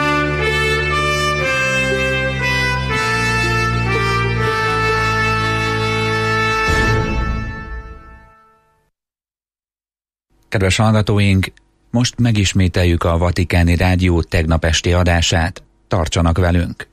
Kedves hallgatóink, most megismételjük a Vatikáni Rádió tegnap esti adását. Tartsanak velünk!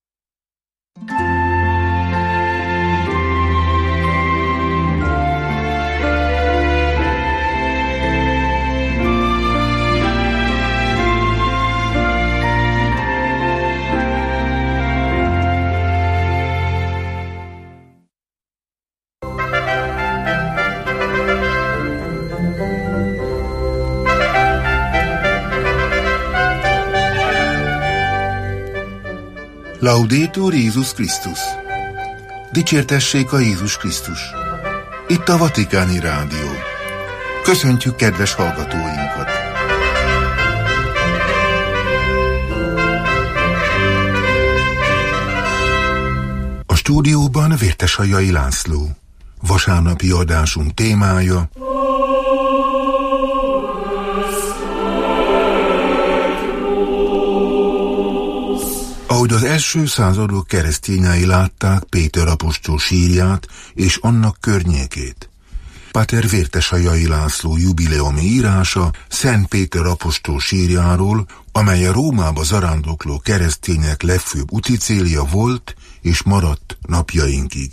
Laudetur Jézus Krisztus! Dicsértessék a Jézus Krisztus! Itt a Vatikáni Rádió. Köszöntjük kedves hallgatóinkat! A stúdióban Vértesajai László. Vasárnapi adásunk témája: ahogy az első századok keresztényei látták Péter apostol sírját és annak környékét. Páter Vértesajai László jubileumi írása Szent Péter apostol sírjáról, amely a Rómába zarándokló keresztények legfőbb úti célja volt és maradt napjainkig.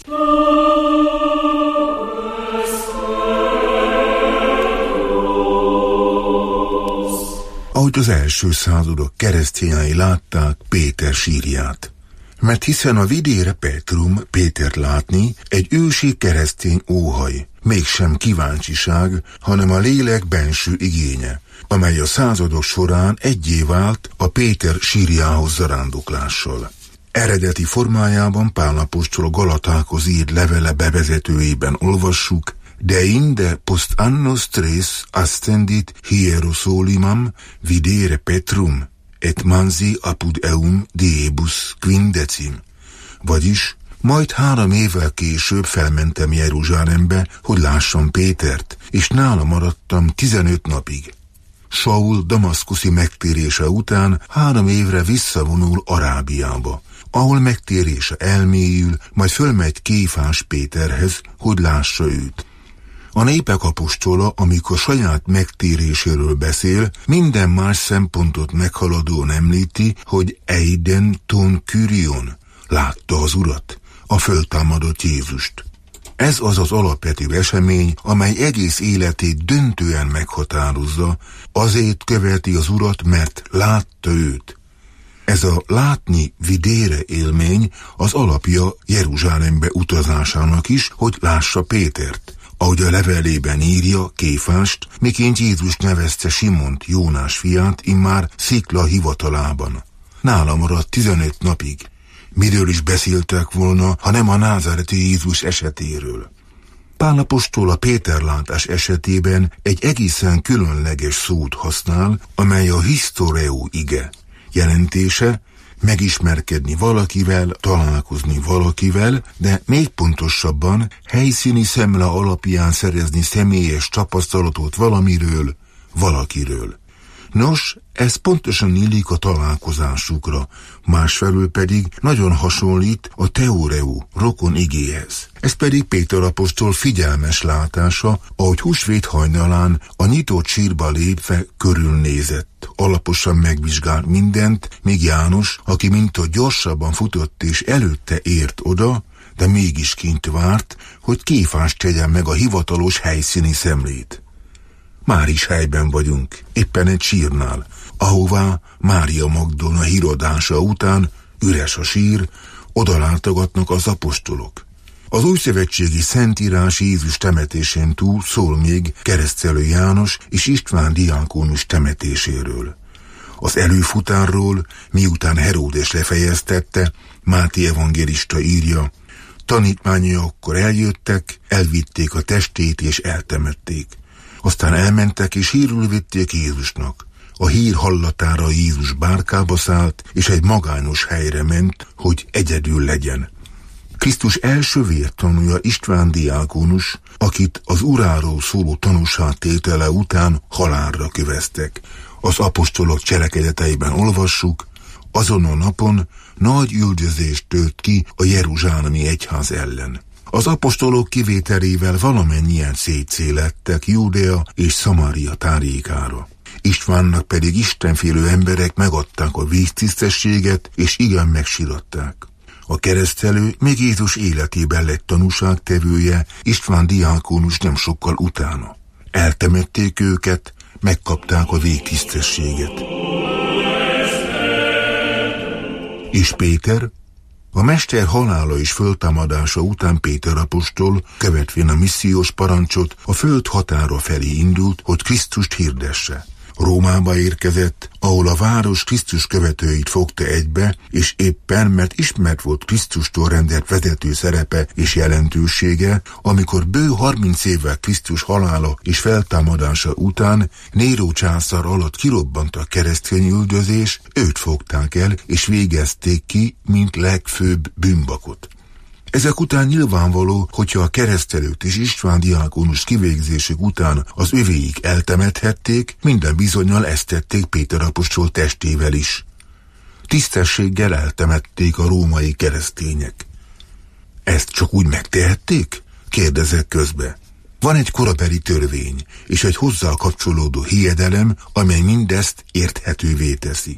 Ahogy az első századok keresztényei látták Péter sírját. Mert hiszen a vidére Petrum, Pétert látni, egy ősi keresztény óhaj, mégsem kíváncsiság, hanem a lélek benső igénye, amely a századok során egyé vált a Péter sírjához zarándoklással. Eredeti formájában Pál apostol Galatákhoz írt levele bevezetőjében olvassuk: De inde post annos tres ascendit Hierosolimam videre Petrum, et mansi apud eum diebus quindecim. Vagyis, majd 3 évvel később felmentem Jeruzsálembe, hogy lássam Pétert, és nála maradtam 15 napig. Saul damaszkuszi megtérése után 3 évre visszavonul Arábiába, ahol megtérése elmélyül, majd fölmegy Kéfás Péterhez, hogy lássa őt. A népek apostola, amikor saját megtéréséről beszél, minden más szempontot meghaladóan említi, hogy eiden ton Kyrion, látta az Urat, a föltámadott Jézust. Ez az az alapvető esemény, amely egész életét döntően meghatározza, azért követi az Urat, mert látta őt. Ez a látni vidére élmény az alapja Jeruzsálembe utazásának is, hogy lássa Pétert. Ahogy a levelében írja Kéfást, miként Jézus nevezte Simont, Jónás fiát, immár Szikla hivatalában. Nála maradt 15 napig. Miről is beszéltek volna, ha nem a názáreti Jézus esetéről. Pál apostol a Péterlátás esetében egy egészen különleges szót használ, amely a historeo ige. Jelentése: megismerkedni valakivel, találkozni valakivel, de még pontosabban helyszíni szemle alapján szerezni személyes tapasztalatot valamiről, valakiről. Nos, ez pontosan illik a találkozásukra, másfelől pedig nagyon hasonlít a teoreu, rokon igéhez. Ez pedig Péter apostol figyelmes látása, ahogy húsvét hajnalán a nyitott sírba lépve körülnézett, alaposan megvizsgált mindent, míg János, aki mintha gyorsabban futott és előtte ért oda, de mégis kint várt, hogy Kéfást tegyen meg a hivatalos helyszíni szemlét. Már is helyben vagyunk, éppen egy sírnál, ahová Mária Magdolna híradása után, üres a sír, oda látogatnak az apostolok. Az újszövetségi Szentírás Jézus temetésén túl szól még Keresztelő János és István diákónus temetéséről. Az előfutárról, miután Heródes lefejeztette, Máté evangélista írja: tanítmányai akkor eljöttek, elvitték a testét és eltemették. Aztán elmentek és hírül vitték Jézusnak. A hír hallatára Jézus bárkába szállt, és egy magányos helyre ment, hogy egyedül legyen. Krisztus első vértanúja István diákonus, akit az uráról szóló tanúságtétele után halálra köveztek. Az apostolok cselekedeteiben olvassuk, azon a napon nagy üldözést tört ki a jeruzsálemi egyház ellen. Az apostolok kivételével valamennyien szétszélettek Júdea és Szamária tájékára. Istvánnak pedig istenfélő emberek megadták a víztisztességet, és igen megsiratták. A keresztelő még Jézus életében lett tanúságtevője, István diákonus nem sokkal utána. Eltemették őket, megkapták a végtisztességet. És Péter? A mester halála és föltámadása után Péter apostol, követvén a missziós parancsot, a föld határa felé indult, hogy Krisztust hirdesse. Rómába érkezett, ahol a város Krisztus követőit fogta egybe, és éppen, mert ismert volt Krisztustól rendelt vezető szerepe és jelentősége, amikor bő 30 évvel Krisztus halála és feltámadása után Néró császár alatt kirobbant a keresztény üldözés, őt fogták el és végezték ki, mint legfőbb bűnbakot. Ezek után nyilvánvaló, hogyha a keresztelőt és István diákonus kivégzésük után az övéik eltemethették, minden bizonnyal ezt tették Péter apostol testével is. Tisztességgel eltemették a római keresztények. Ezt csak úgy megtehették? Kérdezek közbe. Van egy korabeli törvény, és egy hozzá kapcsolódó hiedelem, amely mindezt érthetővé teszi.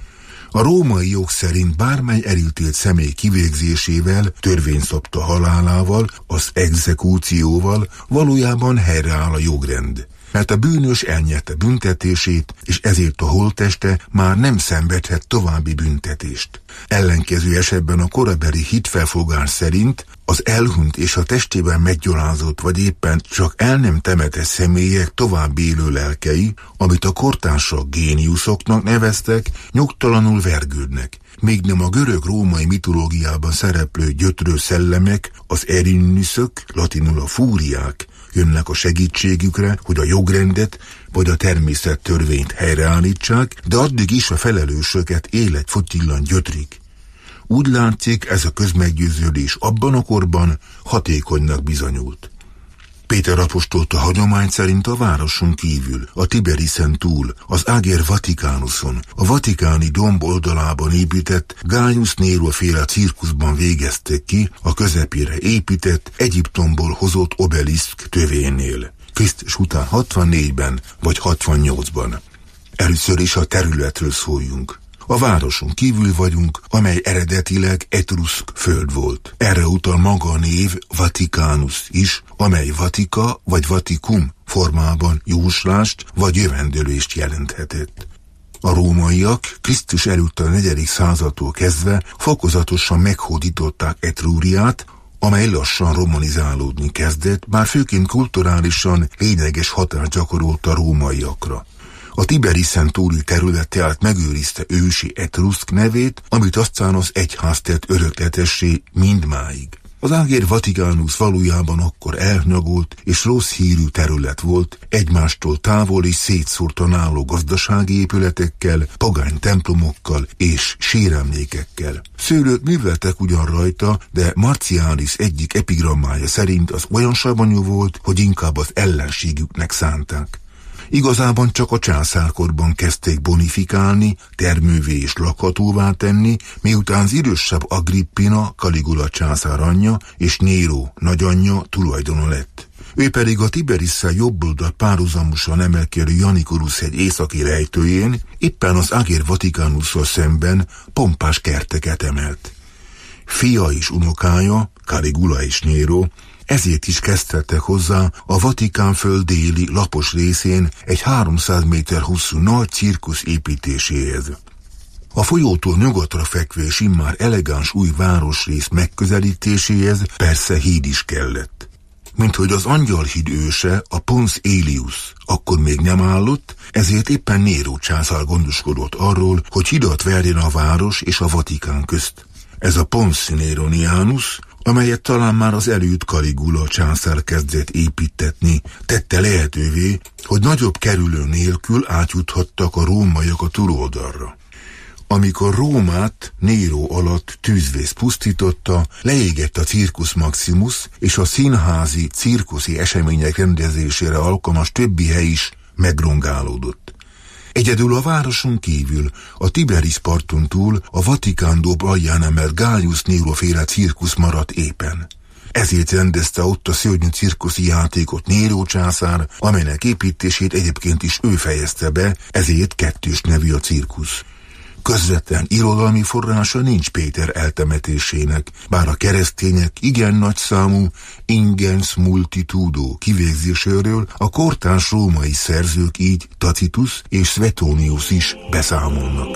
A római jog szerint bármely elítélt személy kivégzésével, törvényszabta halálával, az exekúcióval valójában helyreáll a jogrend. Mert a bűnös elnyerte büntetését, és ezért a holtteste már nem szenvedhet további büntetést. Ellenkező esetben a korabeli hitfelfogás szerint az elhunyt és a testében meggyalázott vagy éppen csak el nem temetett személyek további élő lelkei, amit a kortársak géniuszoknak neveztek, nyugtalanul vergődnek, míg nem a görög-római mitológiában szereplő gyötrő szellemek, az erinniszök, latinul a fúriák, jönnek a segítségükre, hogy a jogrendet vagy a természettörvényt helyreállítsák, de addig is a felelősöket életfogytillan gyötrik. Úgy látszik, ez a közmeggyőződés abban a korban hatékonynak bizonyult. Péter apostolt a hagyomány szerint a városon kívül, a Tiberisen túl, az Ager Vaticanuson, a vatikáni domb oldalában épített Gaius Nero féle cirkuszban végezték ki a közepére épített, Egyiptomból hozott obeliszk tövénél. Krisztus után 64-ben vagy 68-ban. Először is a területről szóljunk. A városon kívül vagyunk, amely eredetileg etruszk föld volt. Erre utal maga a név Vaticanus is, amely Vatika vagy Vatikum formában jóslást vagy jövendőlést jelenthetett. A rómaiak Krisztus előtt a 4. századtól kezdve fokozatosan meghódították Etrúriát, amely lassan romanizálódni kezdett, bár főként kulturálisan lényeges hatást gyakorolt a rómaiakra. A Tiberisen túli terület tehát megőrizte ősi etruszk nevét, amit aztán az egyház tett örökletessé mindmáig. Az Ager Vaticanus valójában akkor elhanyagolt és rossz hírű terület volt, egymástól távol és szétszórtan álló gazdasági épületekkel, pagány templomokkal és séremlékekkel. Szőlőt műveltek ugyan rajta, de Marcialis egyik epigrammája szerint az olyan savanyú volt, hogy inkább az ellenségüknek szánták. Igazában csak a császárkorban kezdték bonifikálni, termővé és lakhatóvá tenni, miután az idősebb Agrippina, Caligula császár anyja és Néró nagyanyja tulajdona lett. Ő pedig a Tiberisszel jobb oldalt párhuzamosan emelkedő Janiculus hegy északi rejtőjén éppen az Ager Vaticanusszal szemben pompás kerteket emelt. Fia és unokája, Caligula és Néró, ezért is kezdtek hozzá a Vatikánföld déli lapos részén egy 300 méter hosszú nagy cirkusz építéséhez. A folyótól nyugatra fekvő és immár elegáns új városrész megközelítéséhez persze híd is kellett. Minthogy az Angyalhíd őse, a Pons Aelius akkor még nem állott, ezért éppen Néró császár gondoskodott arról, hogy hidat verjen a város és a Vatikán közt. Ez a Pons Neronianus, amelyet talán már az előtt Caligula császár kezdett építetni, tette lehetővé, hogy nagyobb kerülő nélkül átjuthattak a rómaiak a túloldalra. Amikor Rómát Nero alatt tűzvész pusztította, leégett a Circus Maximus, és a színházi, cirkuszi események rendezésére alkalmas többi hely is megrongálódott. Egyedül a városon kívül, a Tiberis parton túl a Vatikán dob alján emelt Gaius Nero féle cirkusz maradt éppen. Ezért rendezte ott a szörnyű cirkuszi játékot Nero császár, amelynek építését egyébként is ő fejezte be, ezért kettős nevű a cirkusz. Közvetlen irodalmi forrása nincs Péter eltemetésének, bár a keresztények igen nagyszámú ingens multitudo kivégzéséről a kortárs római szerzők, így Tacitus és Suetonius is beszámolnak.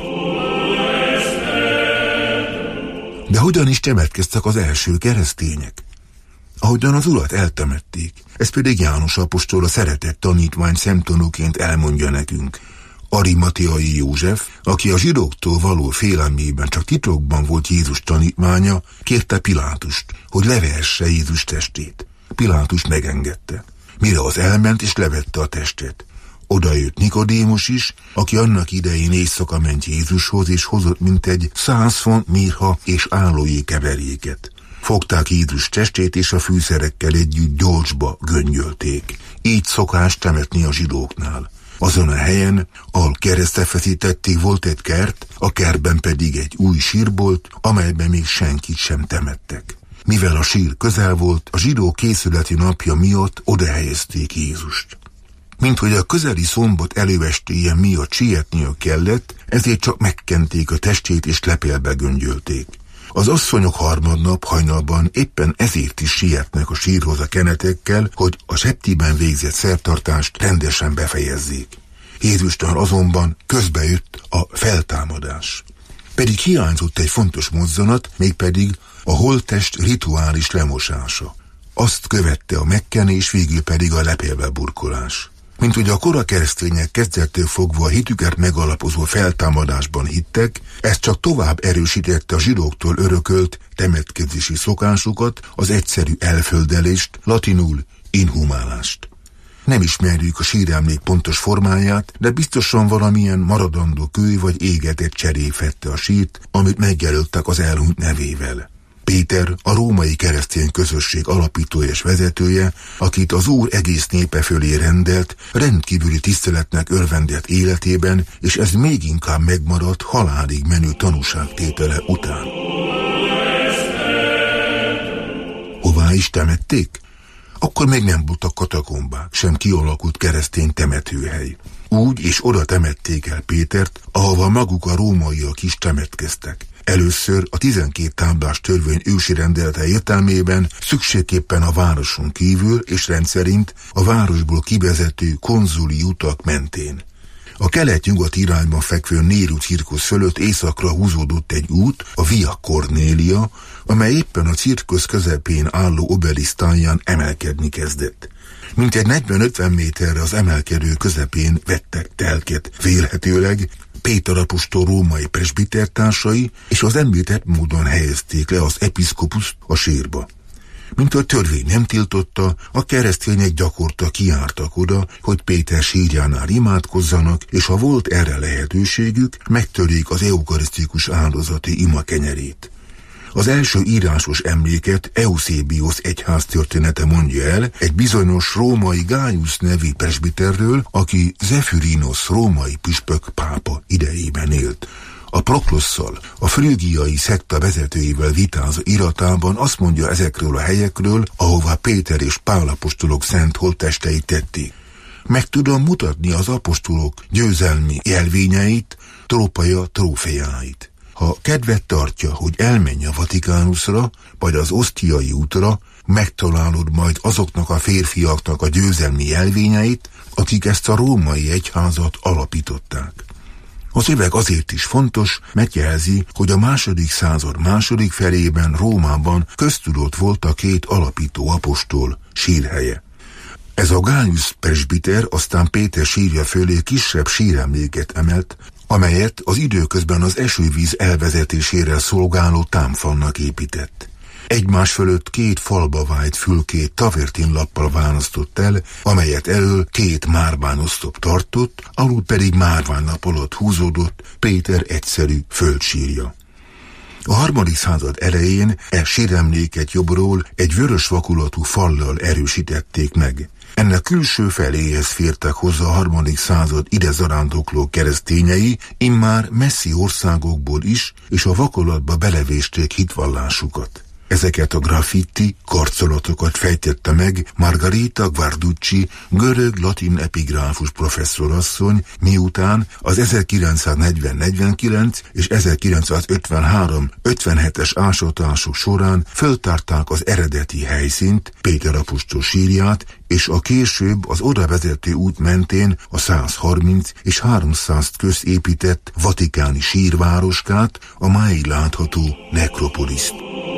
De hogyan is temetkeztek az első keresztények? Ahogyan az Urat eltemették, ez pedig János apostol a szeretett tanítvány szemtanúként elmondja nekünk. Arimateai József, aki a zsidóktól való félelmében csak titokban volt Jézus tanítmánya, kérte Pilátust, hogy levehesse Jézus testét. Pilátus megengedte. Mire az elment és levette a testet. Oda jött Nikodémus is, aki annak idején éjszaka ment Jézushoz, és hozott mintegy 100 font mirha és álójé keveréket. Fogták Jézus testét, és a fűszerekkel együtt gyolcsba göngyölték. Így szokás temetni a zsidóknál. Azon a helyen, ahol keresztre feszítették, volt egy kert, a kertben pedig egy új sírbolt, amelyben még senkit sem temettek. Mivel a sír közel volt, a zsidó készületi napja miatt oda helyezték Jézust. Minthogy a közeli szombat előestéje miatt sietnia kellett, ezért csak megkenték a testét és lepélbe göngyölték. Az asszonyok harmadnap hajnalban éppen ezért is sietnek a sírhoz a kenetekkel, hogy a septiben végzett szertartást rendesen befejezzék. Jézusnál azonban közbejött a feltámadás. Pedig hiányzott egy fontos mozzanat, mégpedig a holttest rituális lemosása. Azt követte a megkenés, végül pedig a lepélbe burkolás. Mint hogy a kora keresztények kezdettől fogva a hitüket megalapozó feltámadásban hittek, ez csak tovább erősítette a zsidóktól örökölt temetkezési szokásukat, az egyszerű elföldelést, latinul inhumálást. Nem ismerjük a síremlék pontos formáját, de biztosan valamilyen maradandó kő vagy égetett cseré fedte a sírt, amit megjelöltek az elhunyt nevével. Péter, a római keresztény közösség alapítója és vezetője, akit az Úr egész népe fölé rendelt, rendkívüli tiszteletnek örvendett életében, és ez még inkább megmaradt halálig menő tanúságtétele után. Hová is temették? Akkor még nem voltak katakombák, sem kialakult keresztény temetőhely. Úgy és oda temették el Pétert, ahova maguk a rómaiak is temetkeztek. Először a 12 táblás törvény ősi rendelete értelmében szükségképpen a városon kívül és rendszerint a városból kivezető konzuli utak mentén. A kelet-nyugat irányban fekvő Nero cirkusz fölött északra húzódott egy út, a Via Cornelia, amely éppen a cirkusz közepén álló obelisztáján emelkedni kezdett. Mintegy 40-50 méterre az emelkedő közepén vettek telket, vélhetőleg Péter apostol római presbitertársai, és az említett módon helyezték le az episzkopuszt a sírba. Mint a törvény nem tiltotta, a keresztények gyakorta kiártak oda, hogy Péter sírjánál imádkozzanak, és ha volt erre lehetőségük, megtörik az eukarisztikus áldozati ima kenyerét. Az első írásos emléket Eusebius egyház története mondja el egy bizonyos római Gaius nevű presbiterről, aki Zephyrinos római püspök pápa idejében élt. A Proklosszal, a frügiai szekta vezetőivel vitázó iratában azt mondja ezekről a helyekről, ahová Péter és Pál apostolok szent holttesteit tették. Meg tudom mutatni az apostolok győzelmi jelvényeit, trópaja trófeáit. Ha kedvet tartja, hogy elmenj a Vatikánusra, vagy az Osztiai útra, megtalálod majd azoknak a férfiaknak a győzelmi jelvényeit, akik ezt a római egyházat alapították. A szöveg azért is fontos, megjelzi, hogy a II. Század második felében Rómában köztudott volt a két alapító apostol sírhelye. Ez a Gaius presbiter aztán Péter sírja fölé kisebb síremléket emelt, amelyet az időközben az esővíz elvezetésére szolgáló támfalnak épített. Egymás fölött 2 falba vájt fülkét tavertinlappal választott el, amelyet elől 2 márványoszlop tartott, alul pedig márványlap alatt húzódott Péter egyszerű földsírja. A 3. század elején síremléket jobbról egy vörös vakulatú fallal erősítették meg. Ennek külső feléhez fértek hozzá a 3. század ide zarándokló keresztényei, immár messzi országokból is, és a vakolatba belevésték hitvallásukat. Ezeket a graffiti karcolatokat fejtette meg Margarita Guarducci, görög-latin epigráfus professzorasszony, miután az 1940-49 és 1953-57-es ásatások során föltárták az eredeti helyszínt, Péter apostol sírját, és a később az oda vezető út mentén a 130 és 300 közt épített vatikáni sírvároskát, a máig látható nekropoliszt.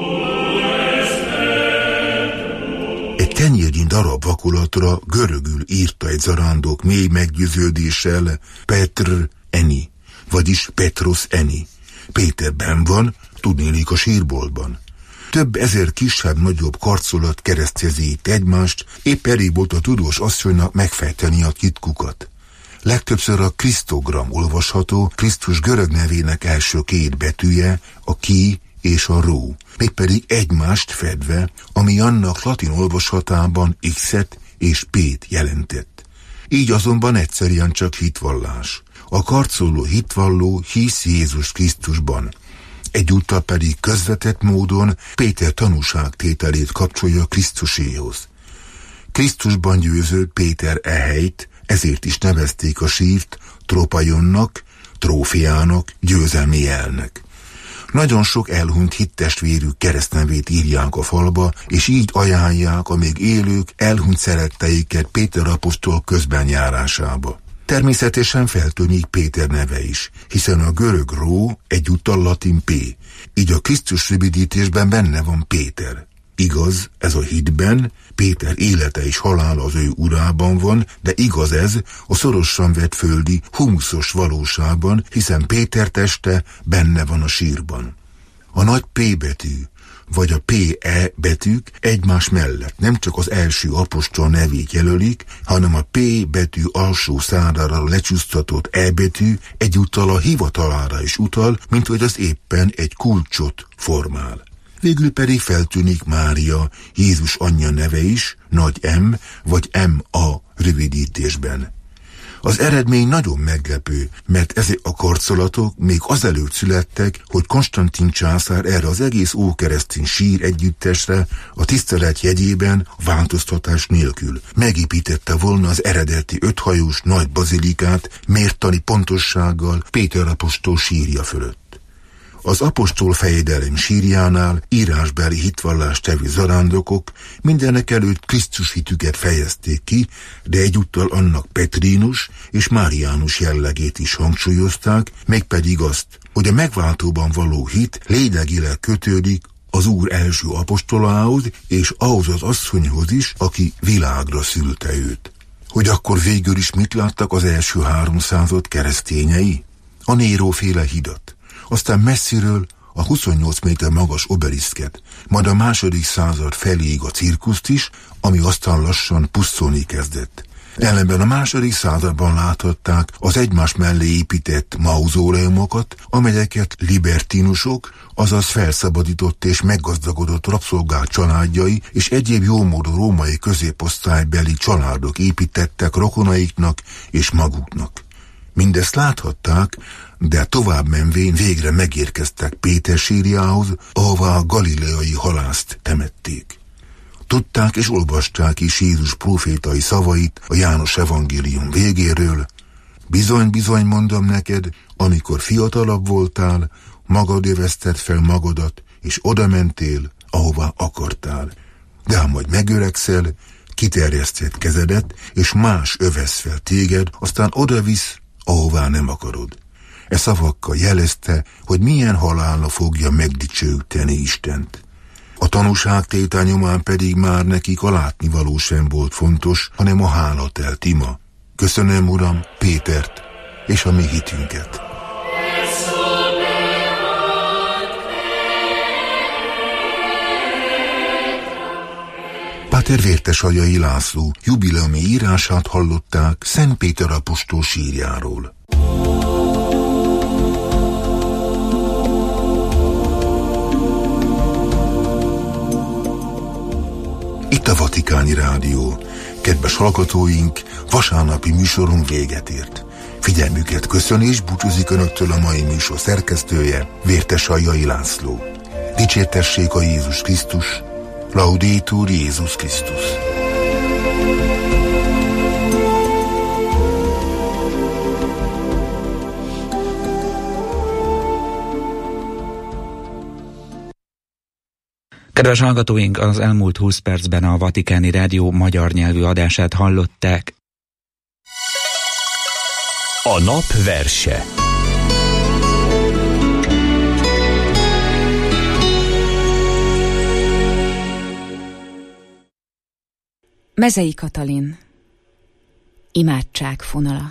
Egy tenyérnyi darab vakulatra görögül írta egy zarándok mély meggyőződéssel Petr eni, vagyis Petros eni. Péter benn van, tudnélik a sírboltban. Több ezer kisebb-nagyobb karcolat keresztjezi itt egymást, épp elég volt a tudós asszonynak megfejteni a titkukat. Legtöbbször a Krisztogram olvasható, Krisztus görög nevének első 2 betűje, a ki és a ró, mégpedig egymást fedve, ami annak latin olvasatában X-et és P-t jelentett. Így azonban egyszerűen csak hitvallás. A karcoló hitvalló hisz Jézus Krisztusban. Egyúttal pedig közvetett módon Péter tanúságtételét kapcsolja Krisztuséhoz. Krisztusban győző Péter ehelyt, ezért is nevezték a sírt Tropaionnak, trófeának, győzelmi jelnek. Nagyon sok elhunyt hittestvérük keresztnevét írják a falba, és így ajánlják a még élők elhunyt szeretteiket Péter apostol közben járásába. Természetesen feltűnik Péter neve is, hiszen a görög ró egyúttal latin P, így a Krisztus rövidítésben benne van Péter. Igaz, ez a hitben, Péter élete és halála az ő urában van, de igaz ez a szorosan vett földi, humuszos valóságban, hiszen Péter teste benne van a sírban. A nagy P betű, vagy a PE betűk egymás mellett nem csak az első apostol nevét jelölik, hanem a P betű alsó szárára lecsúsztatott E betű egyúttal a hivatalára is utal, mint hogy az éppen egy kulcsot formál. Végül pedig feltűnik Mária, Jézus anyja neve is, nagy M vagy MA rövidítésben. Az eredmény nagyon meglepő, mert ezek a karcolatok még azelőtt születtek, hogy Konstantin császár erre az egész ókeresztény sír együttesre a tisztelet jegyében változtatás nélkül megépítette volna az eredeti 5 hajós nagy bazilikát mértani pontossággal Péter apostol sírja fölött. Az apostol fejedelem sírjánál írásbeli hitvallást tevő zarándokok mindenekelőtt Krisztus hitüket fejezték ki, de egyúttal annak petrínus és máriánus jellegét is hangsúlyozták, mégpedig azt, hogy a megváltóban való hit lényegileg kötődik az Úr első apostolához és ahhoz az asszonyhoz is, aki világra szülte őt. Hogy akkor végül is mit láttak az első 300 keresztényei? A Néró-féle hidat. Aztán messziről a 28 méter magas obeliszket, majd a 2. század feléig a cirkuszt is, ami aztán lassan pusztulni kezdett. Ellenben a 2. században láthatták az egymás mellé épített mauzóleumokat, amelyeket libertinusok, azaz felszabadított és meggazdagodott rabszolgák családjai és egyéb jómódú római középosztálybeli családok építettek rokonaiknak és maguknak. Mindezt láthatták, de tovább menvén végre megérkeztek Péter sírjához, ahová a galileai halászt temették. Tudták és olvasták is Jézus prófétai szavait a János evangélium végéről. Bizony, bizony mondom neked, amikor fiatalabb voltál, magad övezted fel magadat, és oda mentél, ahová akartál. De ha majd megöregszel, kiterjeszted kezedet, és más övesz fel téged, aztán oda visz, ahová nem akarod. E szavakkal jelezte, hogy milyen halálra fogja megdicsőíteni Istent. A tanúságtétel nyomán pedig már nekik a látnivaló sem volt fontos, hanem a hálatelt ima. Köszönöm, Uram, Pétert és a mi hitünket. Páter Vértesaljai László jubileumi írását hallották Szent Péter apostol sírjáról. Itt a Vatikáni Rádió. Kedves hallgatóink, vasárnapi műsorunk véget ért. Figyelmüket köszön és búcsúzik Önöktől a mai műsor szerkesztője, Vértesaljai László. Dicsértessék a Jézus Krisztus, Laudetur Jézus Krisztus. Kedves hallgatóink, az elmúlt 20 percben a Vatikáni Rádió magyar nyelvű adását hallották. A nap verse. Mezei Katalin. Imádság fonala.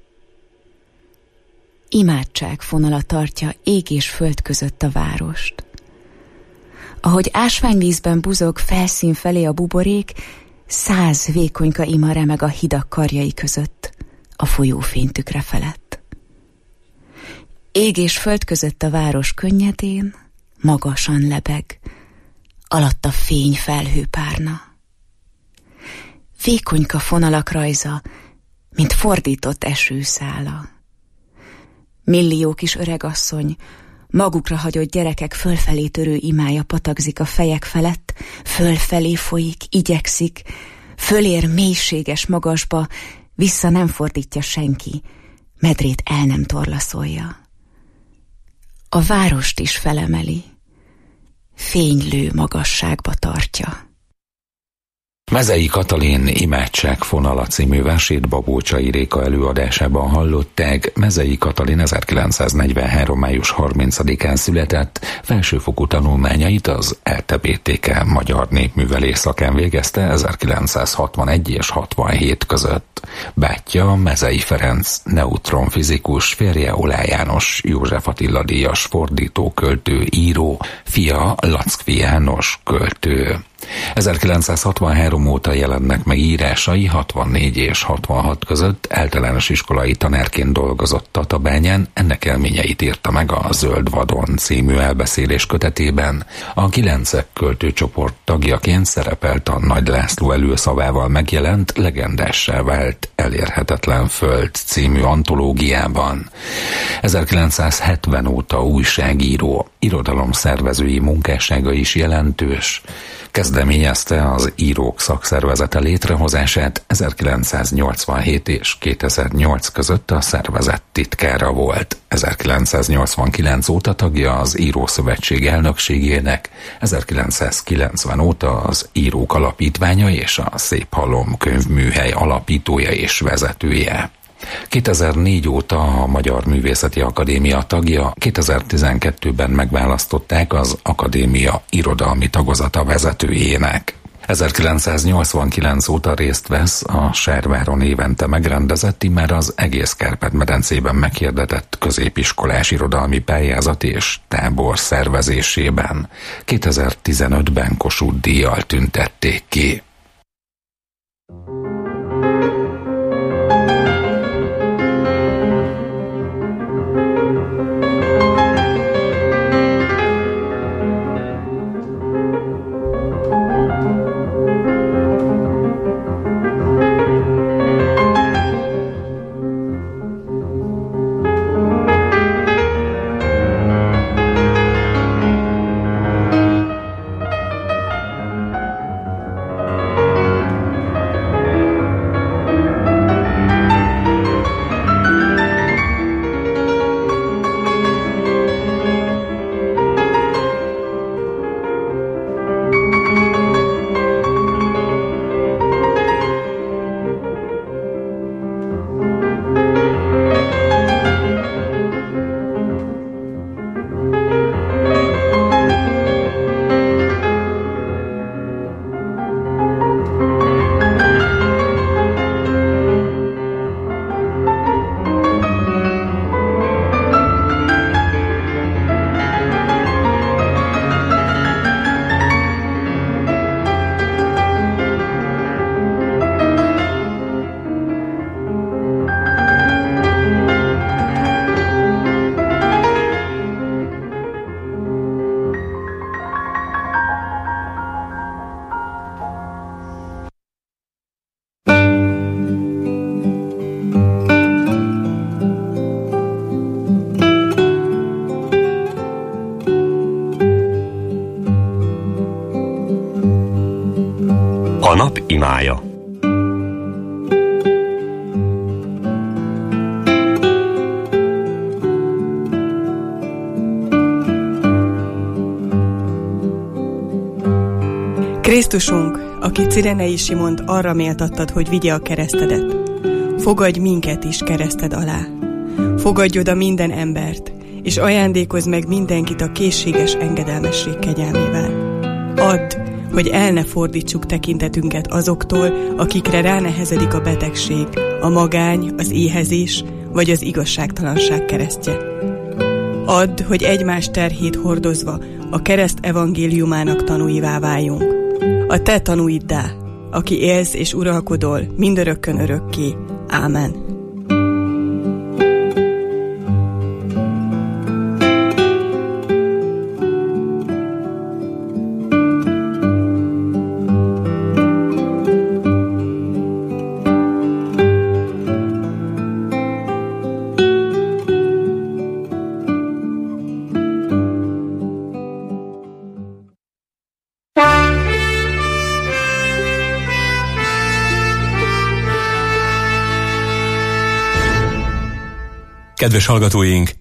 Imádság fonala tartja ég és föld között a várost. Ahogy ásványvízben buzog felszín felé a buborék, 100 vékonyka ima remeg a hidak karjai között, a folyó fénytükre felett. Ég és föld között a város könnyedén, magasan lebeg, alatta fény felhőpárna. Vékonyka fonalak rajza, mint fordított esőszála. Millió kis öregasszony, magukra hagyott gyerekek fölfelé törő imája patakzik a fejek felett, fölfelé folyik, igyekszik, fölér mélységes magasba, vissza nem fordítja senki, medrét el nem torlaszolja. A várost is felemeli, fénylő magasságba tartja. Mezei Katalin Imádság fonala című versét Babócsai Réka előadásában hallották. Mezei Katalin 1943. május 30-án született, felsőfokú tanulmányait az LTBTK Magyar Népművelés szakán végezte 1961 és 67 között. Bátyja Mezei Ferenc neutronfizikus, férje Oláh János József Attila díjas fordító, költő, író, fia Lackfi János költő. 1963 óta jelennek meg írásai, 64 és 66 között általános iskolai tanárként dolgozott Tatabányán, ennek élményeit írta meg a Zöld Vadon című elbeszélés kötetében. A 9 költőcsoport tagjaként szerepelt a Nagy László előszavával megjelent, legendássá vált Elérhetetlen Föld című antológiában. 1970 óta újságíró, irodalomszervezői munkássága is jelentős. Kezdeményezte az írók szakszervezete létrehozását, 1987 és 2008 között a szervezet titkára volt. 1989 óta tagja az Írószövetség elnökségének, 1990 óta az Írók Alapítványa és a Szép Halom könyvműhely alapítója és vezetője. 2004 óta a Magyar Művészeti Akadémia tagja, 2012-ben megválasztották az akadémia irodalmi tagozata vezetőjének. 1989 óta részt vesz a Sárváron évente megrendezett, immár az egész Kárpát-medencében meghirdetett középiskolás irodalmi pályázat és tábor szervezésében. 2015-ben Kossuth díjjal tüntették ki. nap imája. Krisztusunk, aki Cirenei Simont arra méltattad, hogy vigye a keresztedet, fogadj minket is kereszted alá. Fogadj oda minden embert, és ajándékozz meg mindenkit a készséges engedelmesség kegyelmével. Add, hogy el ne fordítsuk tekintetünket azoktól, akikre ránehezedik a betegség, a magány, az éhezés vagy az igazságtalanság keresztje. Add, hogy egymás terhét hordozva a kereszt evangéliumának tanúivá váljunk. A te tanúiddá, aki élsz és uralkodol mindörökkön örökké. Ámen. Kedves hallgatóink,